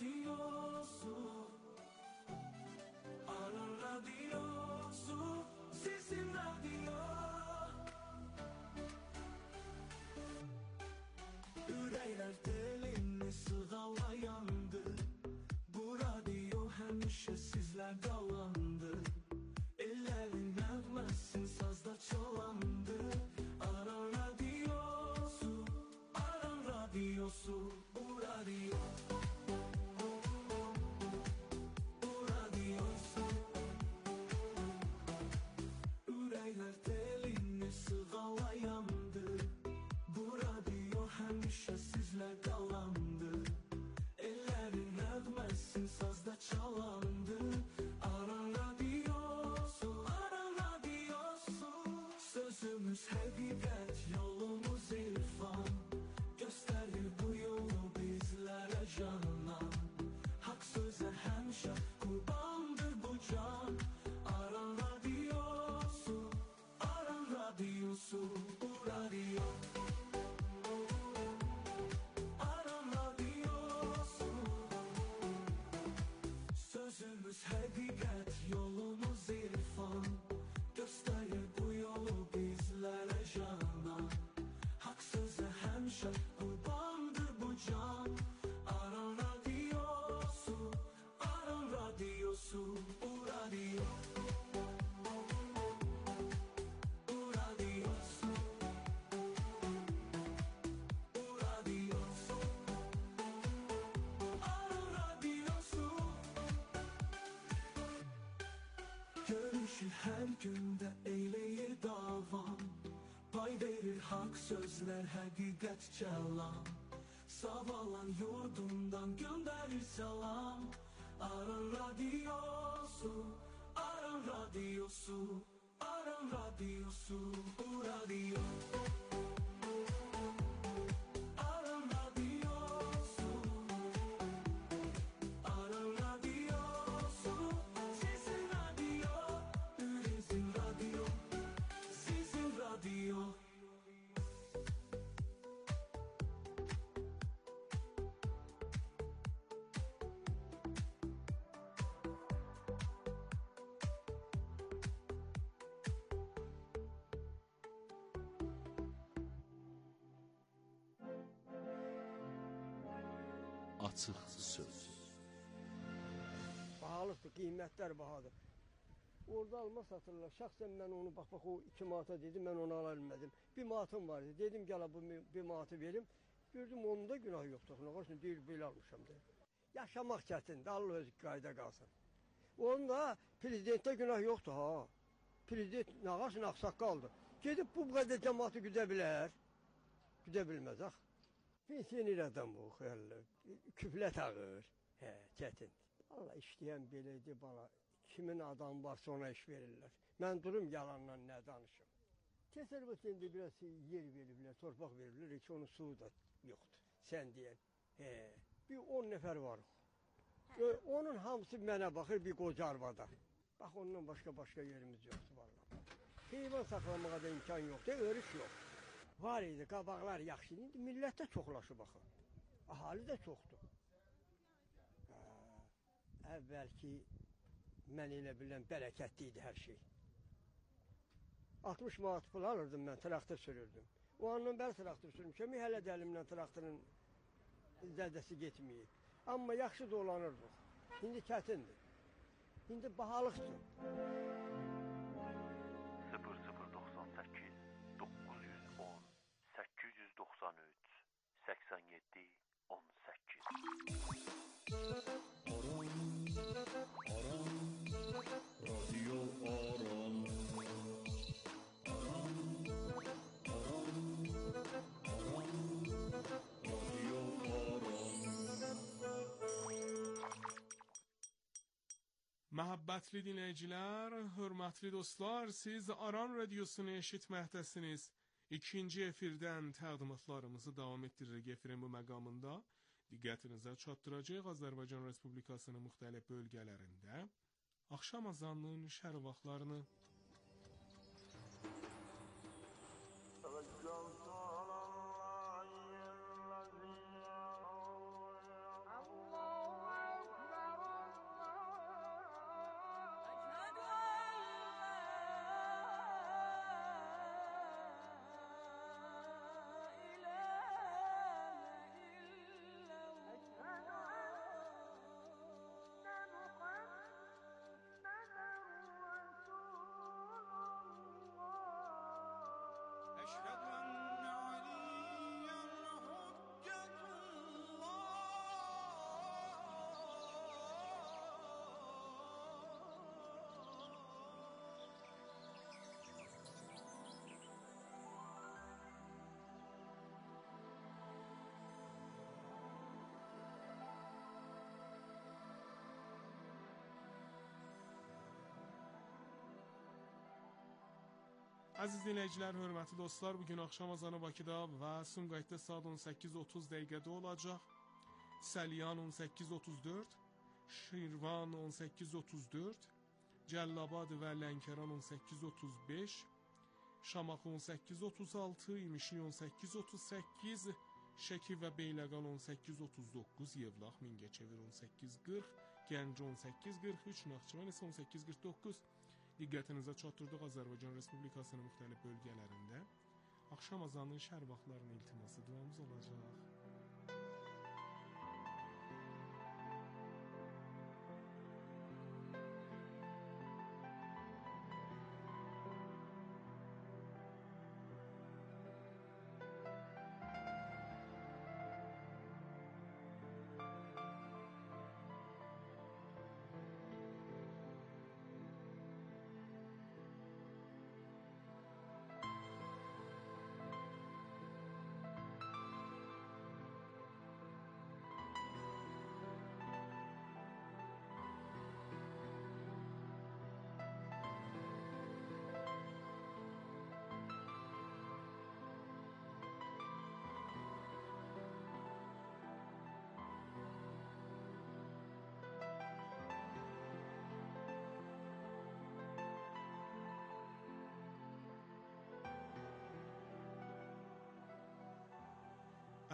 Radyosu düşür hər gündə eyləyir davam. Pay verir haqq sözlər, həqiqət cəlam. Savalan yurdundan göndərir salam. Aran radiosu, Aran radiosu, Aran radiosu, bu radyo. Aran radiosu, Aran radiosu, sizin radyo, bizim radyo, sizin radyo. Açıq söz. Bahalıqdır, qiymətlər bahadır. Orada alma satırlar. Şəxsən mən onu bax bax o iki manata dedim, mən onu ala bilmədim. Bir manatım var idi. Dedim gələ bu bir manatı verim. Gördüm onun da günahı yoxdur. Nə qarşın deyir belə almışam dedim. Yaşamaq çətindir. Allah öz qayda qalsın. Onun da prezidentdə günah yoxdur ha. Prezident nə qarşın ağsaqqaldır. Gedib bu qədər cəmaatı güdə bilər. Güdə bilməz ax. Pensioner adam bu, xəyallı. Küflət ağır. Hə, çətin. Allah işləyən belədir bala. Kimin adamı varsa ona iş verirlər. Mən durum yalanla nə danışım. Təsərrüfatında biraz yer verirlər, torpaq verirlər. Heç onun suyu da yoxdur. Sən deyən. Hə, bir on nəfər var. Onun hamısı mənə baxır bir qoca arvada. Bax ondan başqa-başqa yerimiz yoxdur valla. Heyvan saxlamağa da imkan yoxdur, örüş yox. Var idi, qabaqlar yaxşı idi, millət də çoxlaşıb baxın. Ahali də çoxdur. Hə, əvvəlki mən elə bilən bərəkətli idi hər şey. altmış manat pul alırdım mən, traktor sürürdüm. O andan bəri traktor sürmüşəm, hələ də əlimlə traktorun zədəsi getməyib. Amma yaxşı dolanırdıq. İndi çətindir. İndi bahalıqdır. sıfır sıfır doxsan səkkiz doqquz yüz on səkkiz yüz doxsan üç səksən yeddi on səkkiz. Aran, Aran, Radio Aran. Aran, Aran, Aran, Radio Aran. Məhəbbətli dinləyicilər, hörmətli dostlar, siz Aran Radiosunu eşitməkdəsiniz. İkinci efirdən təqdimatlarımızı davam etdiririk efirin bu məqamında. Diqqətinizə çatdıracaq Azərbaycan Respublikasının müxtəlif bölgələrində axşam azanının şər vaxtlarını. Əziz dinləyicilər, hörmətli dostlar, bugün axşam azanı Bakıda və Sumqayıtda saat on səkkiz otuz dəqiqədə olacaq. Səlyan on səkkiz otuz dörd, Şirvan on səkkiz otuz dörd, Cəllabad və Lənkəran on səkkiz otuz beş, Şamaxı on səkkiz otuz altı, İmişli on səkkiz otuz səkkiz, Şəki və Beyləqan on səkkiz otuz doqquz, Yevlax, Mingəçevir on səkkiz qırx, Gəncə on səkkiz qırx üç, Naxçıvan isə on səkkiz qırx doqquz. Diqqətinizə çatdırdıq Azərbaycan Respublikasının müxtəlif bölgələrində axşam azanının şər vaxtlarının iltiması duamız olacaq.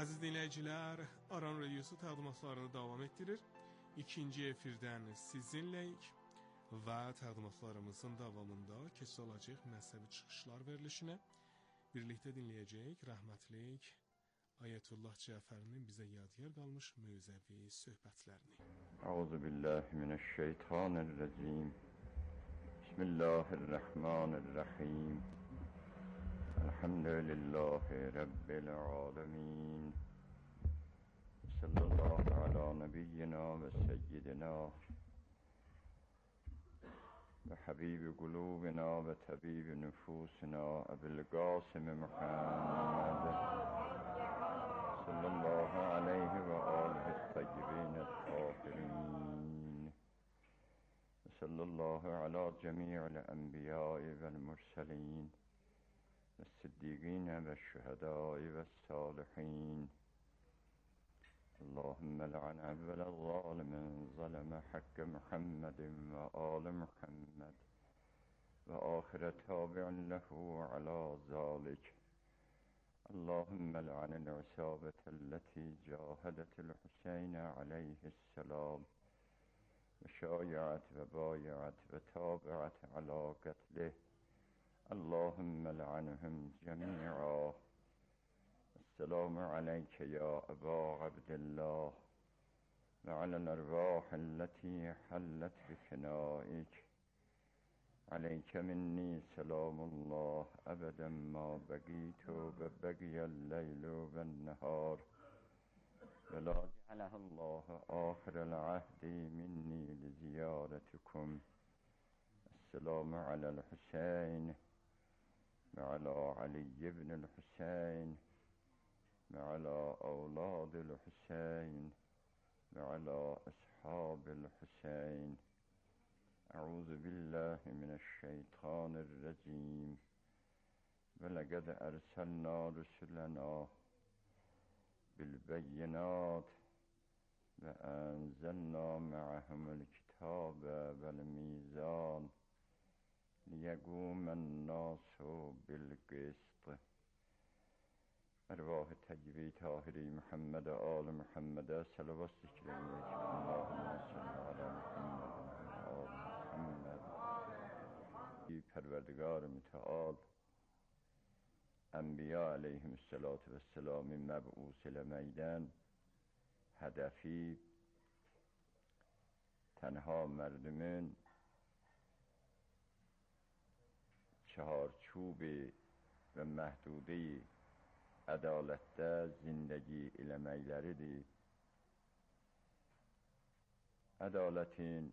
Aziz dinləyicilər, Aran Radiosu təqdimatlarını davam etdirir. İkinci efirdən sizinləyik və təqdimatlarımızın davamında keçid olacaq məzhəbi çıxışlar verilişinə. Birlikdə dinləyəcəyik rəhmətlik Ayətullah Cəfərinin bizə yadigar qalmış mövzəvi söhbətlərini. Euzubillahimineşşeytanirracim. Bismillahirrahmanirrahim. Elhamdülillahi Rabbil alemin. Sallallahu ala nebiyyina ve seyyidina ve habibi kulubina ve tabibi nüfusina Ebil Qasim Muhammed sallallahu aleyhi ve alihi tayyibin tahirin ve sallallahu ala cemi'il enbiyai vel murselin ve siddiqine ve şühedai ve salihin. Allahümme la'an evvela zalimin zaleme hakke Muhammedin ve ali Muhammed ve ahire tabi'in lehu ala zalik. Allahümme la'anil isabetelleti cahedetil Hüseyne aleyhisselam ve şayiat ve bayiat ve tabi'at ala katlih. Allahümme la'anhum cemi'a. Esselamu aleyke ya Eba Abdillah ve alel ervahelleti hallet bifinaik. Aleyke minni selamullah ebeden ma begitu ve begiyel leylu ve nehar ve la cealehullahu ahirel ahdi minni li ziyaretikum. Esselamu alel Hüseyin ve ala Ali ibnil Hüseyin ve ala evladil Hüseyin ve ala ashabil Hüseyin. Euzu billahi mineşşeytanirracim. Ve lekad erselna rusulena bil beyinat ve enzelna ma'ahumul kitabe vel mizan liyegumen nasu bil qist. Ervah-ı tecvi tahiri Muhammed al Muhammed'e salavat zikreyek. Allahümme salli ala Muhammed ve al Muhammed. Perverdigar-ı müteal Enbiya aleyhissalatu vesselam'ı meb'us elemeyden hedefi tenha merdimin çaharçubi ve mehdudeyi ədalətdə zindəgi eləməkləridir. Ədalətin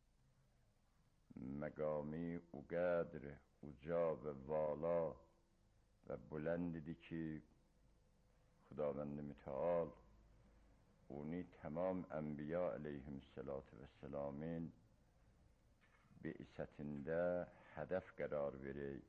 məqami u qədr, uca və vala və büləndidir ki, Xudavənd-i mütəal onu tamam ənbiya aleyhissalatu vesselamın bi'sətində hədəf qərar verək.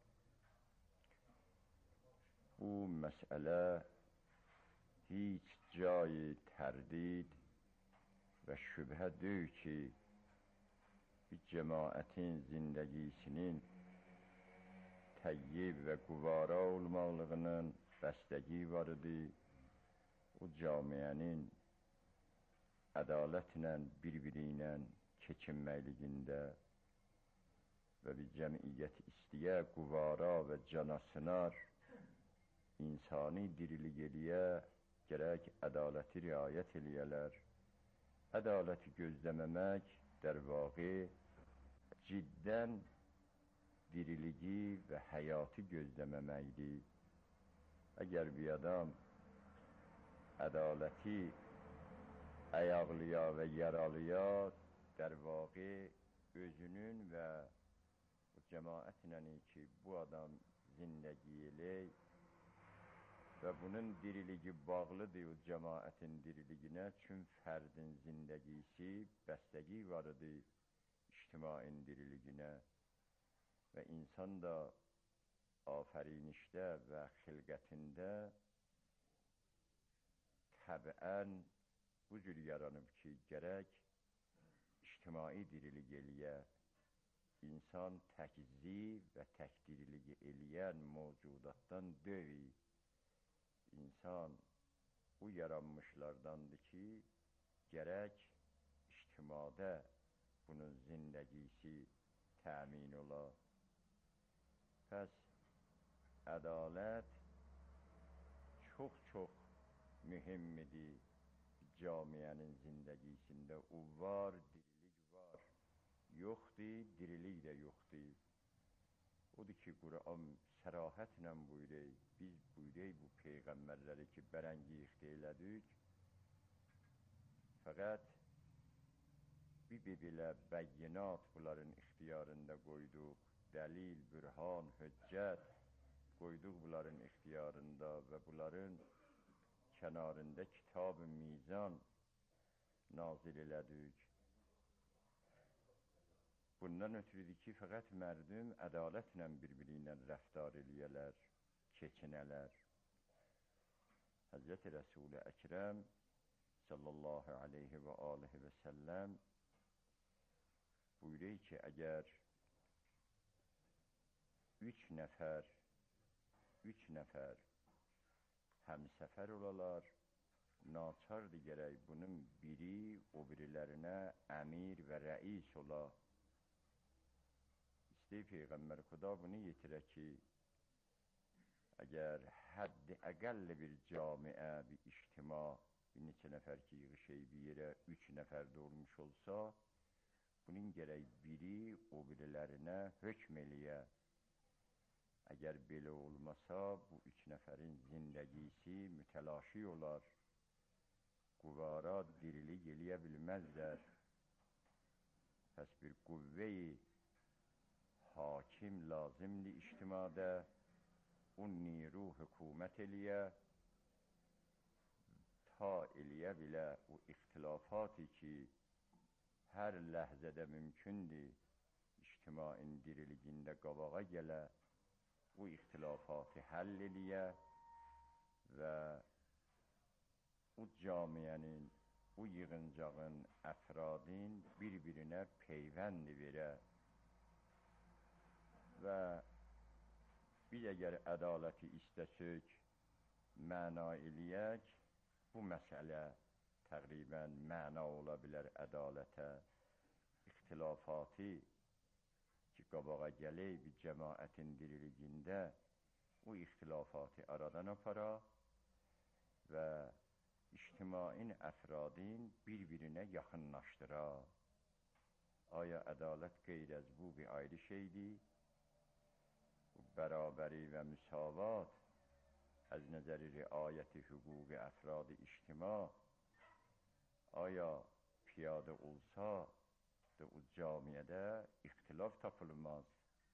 Bu məsələ heç cayı tərdid və şübhə deyil ki, bir cəmaətin zindəgisinin təyyib və quvara olmaqlığının bəstəgi var idi. O camiənin ədalətlə bir-biri ilə keçinməkligində və bir cəmiyyət istəyə quvara və canasınar insani dirilik eləyə gərək ədaləti riayət eləyələr. Ədaləti gözləməmək در واقع ciddən diriliği və həyatı gözləməməkdir. Əgər bir adam ədaləti ayaqlıya və yaralıya در واقع özünün və bu cəmaətlə ki, bu adam zindəgi elək və bunun diriliği bağlıdır o cəmaətin diriliyinə, çün fərdin zindəgisi bəstəgi varıdır ictimain diriliyinə və insan da afərinişdə və xilqətində təbən bu cür yaranıb ki, gərək ictimai dirilik eləyə. İnsan təkzi və təkdirilik eləyən mövcudatdan deyil. İnsan bu yaranmışlardandır ki, gərək ictimada bunun zindəgisi təmin ola. Pəs ədalət çox-çox mühimmidir camiənin zindəgisində. O var, dirilik var. Yoxdur, dirilik də yoxdur. Odur ki, Quran sərahətlə buyuruyor, biz buyuruyor bu peyğəmbərləri ki, bərəngiyiq deyilədik. Fəqət bir belə bəyyinat bunların ixtiyarında qoyduq, dəlil, bürhan, hüccət qoyduq bunların ixtiyarında və bunların kənarında kitab-ı mizan nazil elədik. Bundan ötürüdür ki, fəqət mərdum ədalətlə bir-biri ilə rəftar eləyələr, keçinələr. Həzrəti Rəsul-i Əkrəm sallallahu aleyhi və aleyhi və səlləm buyuruyor ki, əgər üç nəfər, üç nəfər həmsəfər olalar, naçardır gərək bunun biri o birilərinə əmir və rəis ola. İstəyir Peyğəmbər Xuda bunu yetirə ki, əgər həddi əqəlli bir camiə, bir ictima, bir neçə nəfər ki, yığışay bir yerə, üç nəfər də olmuş olsa, bunun gərək biri o birilərinə hökm eləyə. Əgər belə olmasa, bu üç nəfərin zindəgisi mütəlaşi olar. Quvara dirilik eləyə bilməzlər. Pəs bir qüvvəyi hakim lazımdır ictimada, o niru hökumət eləyə, ta eləyə bilə o ixtilafatı ki, hər ləhzədə mümkündür ictimain diriligində qabağa gələ, o ixtilafatı həll eləyə və o camiənin, o yığıncağın, əfradın bir-birinə peyvənd verə. Və biz əgər ədaləti istəsək, məna eləyək, bu məsələ təqribən məna ola bilər ədalətə. İxtilafatı ki, qabağa gələk bir cəmaətin diriligində, o ixtilafatı aradan apara və ictimain əfradın bir-birinə yaxınlaşdıra. Aya ədalət qeyr əz bu bir ayrı şeydir. Bərabəri və müsavat əz nəzəri riayəti hüquqi əfrad-ı ictima aya piyadə olsa da o camiədə ixtilaf tapılmaz.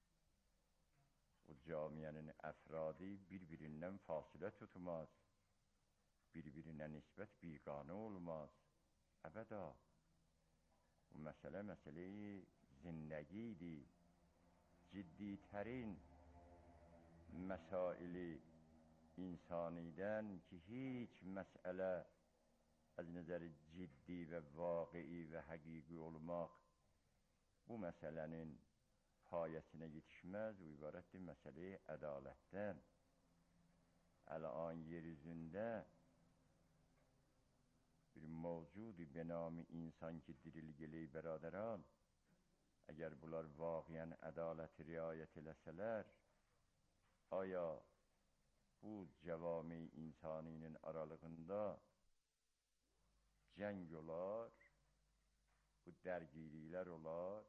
O camiənin əfradı bir-birindən fasilə tutmaz. Bir-birinə nisbət biqanə olmaz. Əbəda. Bu məsələ məsələyi zindəgidir. Cidditərin məsaili insanidən ki, heç məsələ az nəzəri ciddi və vaqei və həqiqi olmaq bu məsələnin payəsinə yetişməz, o ibarətdir məsələyi ədalətdən. Əl-an yer üzündə bir mövcudi benami insan ki, dirilgəli bəradəran, əgər bunlar vaqiən ədaləti riayət eləsələr, aya bu cəvami insaninin aralığında cəng olar, bu dərgirilər olar.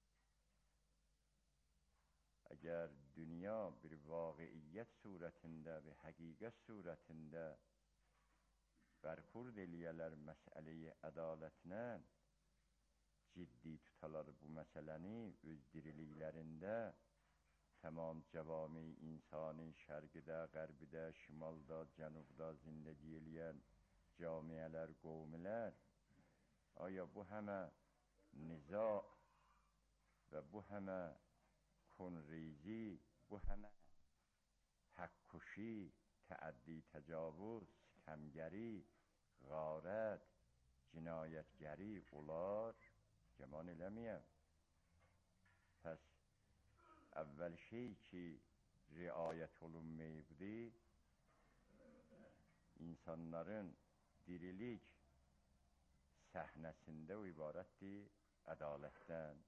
Əgər dünya bir vaqiiyyət surətində, bir həqiqət surətində bərxurd eləyələr məsələyi ədalətinə, ciddi tutalar bu məsələni öz diriliklərində, tamam cəvami insani şərqidə, qərbidə, şimalda, cənubda zindəgi eləyən camiələr, qovmilər, aya bu həmə niza və bu həmə kunrizi, bu həmə həkkuşi, təəddi, təcavüz, təmgəri, qarət, cinayətgəri olar, gəman eləməyəm. Pəs əvvəl şey ki riayət olunmayıbdır, insanların dirilik səhnəsində o ibarətdir ədalətdən.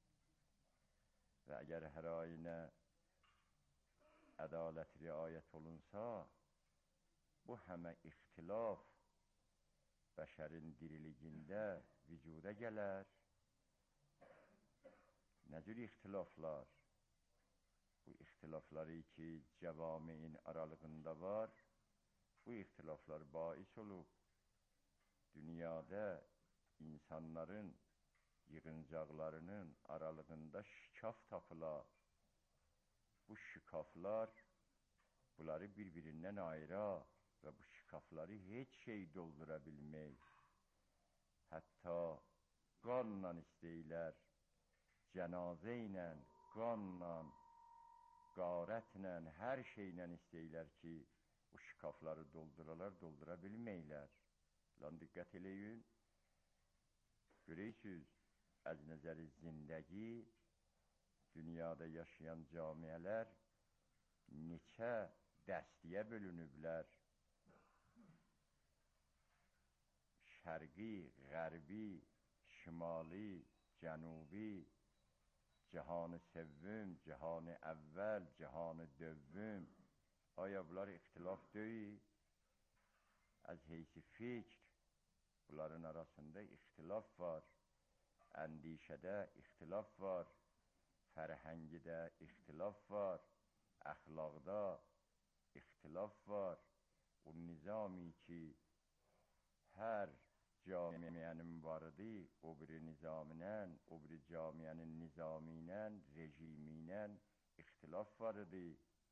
Və əgər hər ayinə ədalət riayət olunsa, bu həmə ixtilaf bəşərin diriligində vücuda gələr. Nə cür ixtilaflar? Bu ixtilafları ki, cəvamiin aralığında var, bu ixtilaflar bais olub dünyada insanların yığıncaqlarının aralığında şikaf tapıla. Bu şikaflar bunları bir-birindən ayıra və bu şikafları heç şey doldura bilmək. Hətta qanla istəyirlər, cənazə ilə, qanla, qarətlə, hər şeylə istəyirlər ki, bu şikafları dolduralar, doldura bilməklər. Lan diqqət eləyin, görəysiniz, az nəzəri zindəgi, dünyada yaşayan camiələr neçə dəstiyə bölünüblər. Şərqi, qərbi, şimali, cənubi, cihanı sevvüm, cihanı əvvəl, cihanı dövvüm. Aya bunlar ixtilaf deyil. Az heysi fikr, bunların arasında ixtilaf var. Əndişədə ixtilaf var. Fərhəngidə ixtilaf var. Əxlaqda ixtilaf var. O nizami ki, hər camiənin vardı, o biri nizaminen, o biri camiənin nizaminen, rejiminen ixtilaf vardı.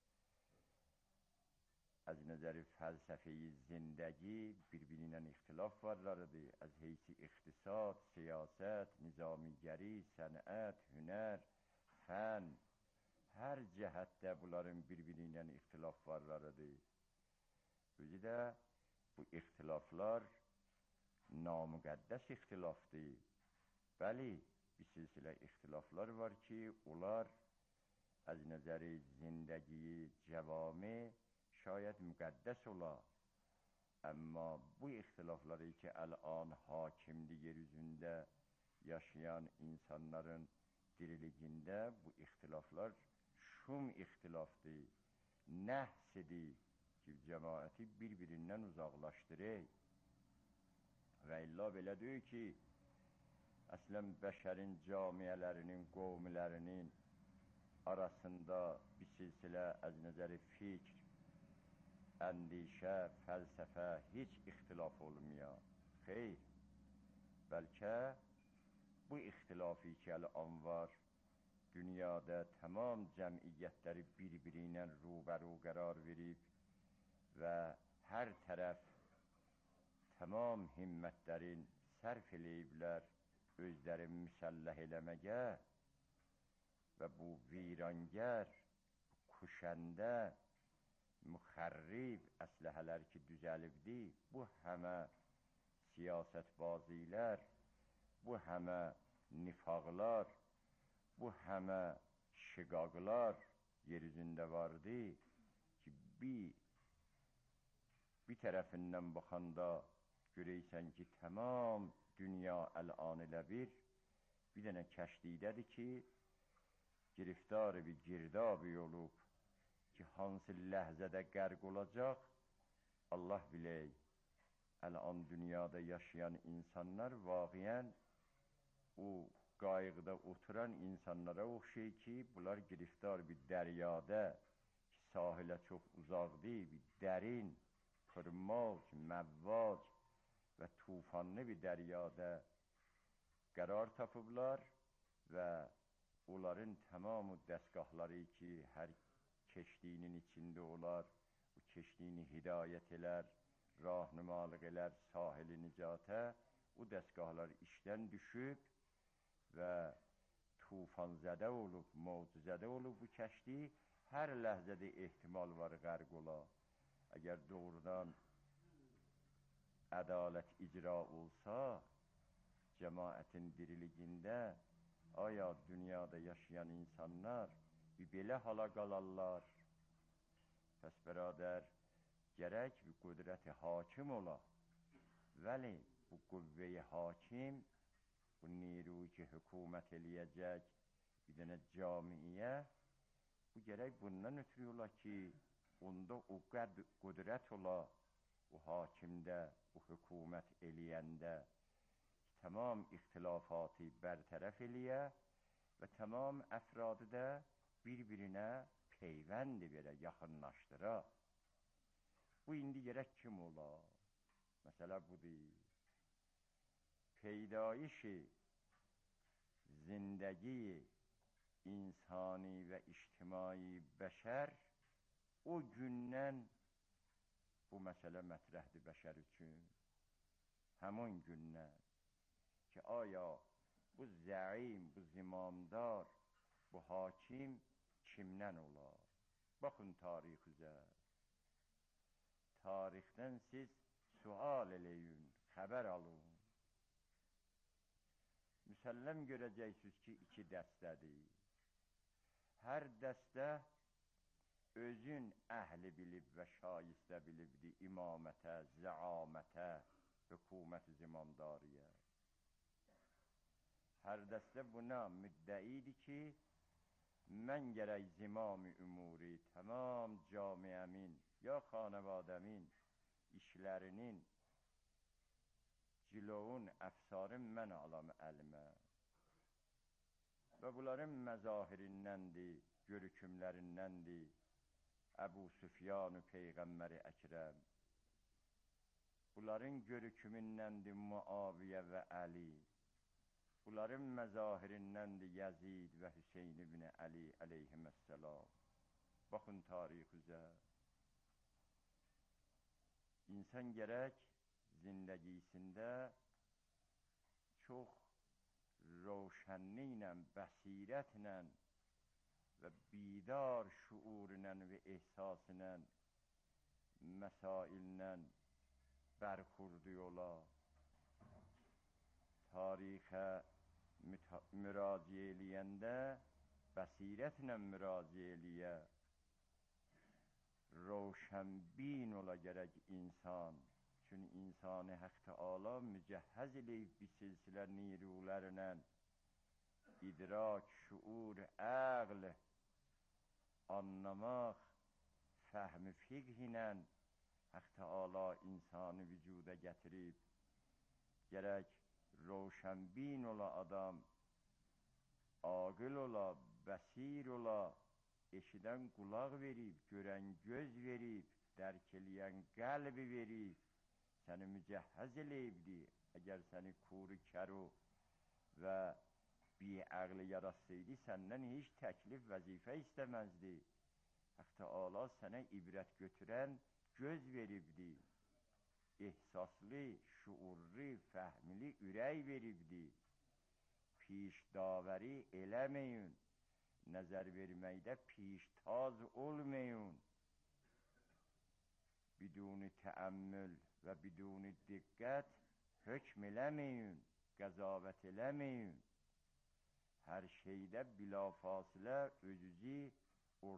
Az nəzəri fəlsəfeyi zindəgi bir-birinə ixtilaf varlardı. Az heysi iqtisad, siyasət, nizamigəri, sənət, hünər, fən, hər cəhətdə bunların bir-birinə ixtilaf varlardı. Özü də bu ixtilaflar namüqəddəs ixtilafdır. Bəli, bir silsilə ixtilaflar var ki, onlar az nəzəri zindəgi cəvami şayət müqəddəs ola. Amma bu ixtilafları ki, əl-an hakimdir yer üzündə yaşayan insanların diriligində, bu ixtilaflar şum ixtilafdır, nəhsidir ki, cəmaəti bir-birindən uzaqlaşdırır. Və illa belə deyir ki, əslən bəşərin camiələrinin, qovmilərinin arasında bir silsilə az nəzəri fikr, əndişə, fəlsəfə, heç ixtilaf olmuyor. Xeyr, bəlkə bu ixtilafi ki, əl-an var, dünyada tamam cəmiyyətləri bir-birinə rubəru qərar verib və hər tərəf tamam himmətlərin sərf eləyiblər özlərin müsəlləh eləməyə və bu virangər, kuşəndə, müxərrib əsləhələr ki, düzəlibdi, bu həmə siyasətbazilər, bu həmə nifaqlar, bu həmə şiqaqlar yer üzündə vardı ki, bir, bir tərəfindən baxanda görəysən ki, tamam dünya əl-an ilə bir, bir dənə kəşdidədir ki, giriftar-ı bir girdab-ı olub ki, hansı ləhzədə qərq olacaq, Allah bilək. Əl-an dünyada yaşayan insanlar vaqiən o qayıqda oturan insanlara oxşayır ki, bunlar giriftar bir dəryada ki, sahilə çox uzaqdır, bir dərin, pırmac, məvvac və tufanlı bir dəryada qərar tapıblar və onların tamamı dəstgahları ki, hər keşdiyinin içində olar, bu keşdiyini hidayət elər, rahnumalıq elər sahili nicatə, o dəstgahlar işdən düşüb və tufanzədə olub, mövcüzədə olub bu kəşdi, hər ləhzədə ehtimal var qərq ola. Əgər doğrudan ədalət icra olsa, cəmaətin diriligində, aya dünyada yaşayan insanlar bir belə hala qalarlar. Pəs, bərabər, gərək bir qüdrəti hakim ola. Vəli bu qüvvəyi hakim, bu niruyu ki hökumət eləyəcək bir dənə camiyə, bu gərək bundan ötürü ola ki, onda o qəd qüdrət ola, bu hakimdə, bu hökumət eləyəndə tamam ixtilafatı bərtərəf eləyə və tamam əfradı da bir-birinə peyvənd verə, yaxınlaşdıra. Bu indi gərək kim ola? Məsələ budur. Peydayişi zindəgi insani və ictimai bəşər o gündən bu məsələ mətrəhdir bəşər üçün. Həmin gündən ki, aya bu zəim, bu zimamdar, bu hakim kimdən olar? Baxın tarixizə. Tarixdən siz sual eləyin, xəbər alın. Müsəlləm görəcəksiniz ki, iki dəstədir. Hər dəstə özün əhli bilib və şayistə bilibdi imamətə, zəamətə, hökumət-i zimamdariyə. Hər dəstə buna müddəidir ki, mən gərək zimam-ı umuri, tamam camiəmin, ya xanavadəmin, işlərinin, cilovun, əfsarın mən alam əlimə. Və bunların məzahirindəndir, görükümlərindəndir Əbu Süfyan-ı Peyğəmbəri Əkrəm. Bunların görükümündəndir Muaviyə və Əli. Bunların məzahirindəndir Yəzid və Hüseyin ibn Əli əleyhissalam. Baxın tarixizə. İnsan gərək zindəgisində çox roşənliklə, bəsirətlə və bidar şuurla və ehsasla, məsaillə bərxurdu ola. Tarixə müraciə eləyəndə bəsirətlə müraciə eləyə. Roşənbin ola gərək insan. Çünki insanı Haq Teala mücəhhəz eləyib bir silsilə nirulərlə, idrak, şuur, əql, anlamaq, fəhm-i fiqh ilə Haq Teala insanı vücuda gətirib. Gərək roşənbin ola adam, aqil ola, bəsir ola, eşidən qulaq verib, görən göz verib, dərk eləyən qəlbi verib, səni mücəhhəz eləyibdi. Əgər səni kuru kəru və bi-əqli yaratsaydı, səndən heç təklif vəzifə istəməzdi. Haq Teala sənə ibrət götürən göz veribdi. ehsaslı, şuurlu, fəhmli ürək veribdi. Pişdavəri eləməyin, nəzər verməkdə piştaz olmayın. Biduni təəmmül və biduni diqqət hökm eləməyin, qəzavət eləməyin. Hər şeydə bilafasilə özünüzü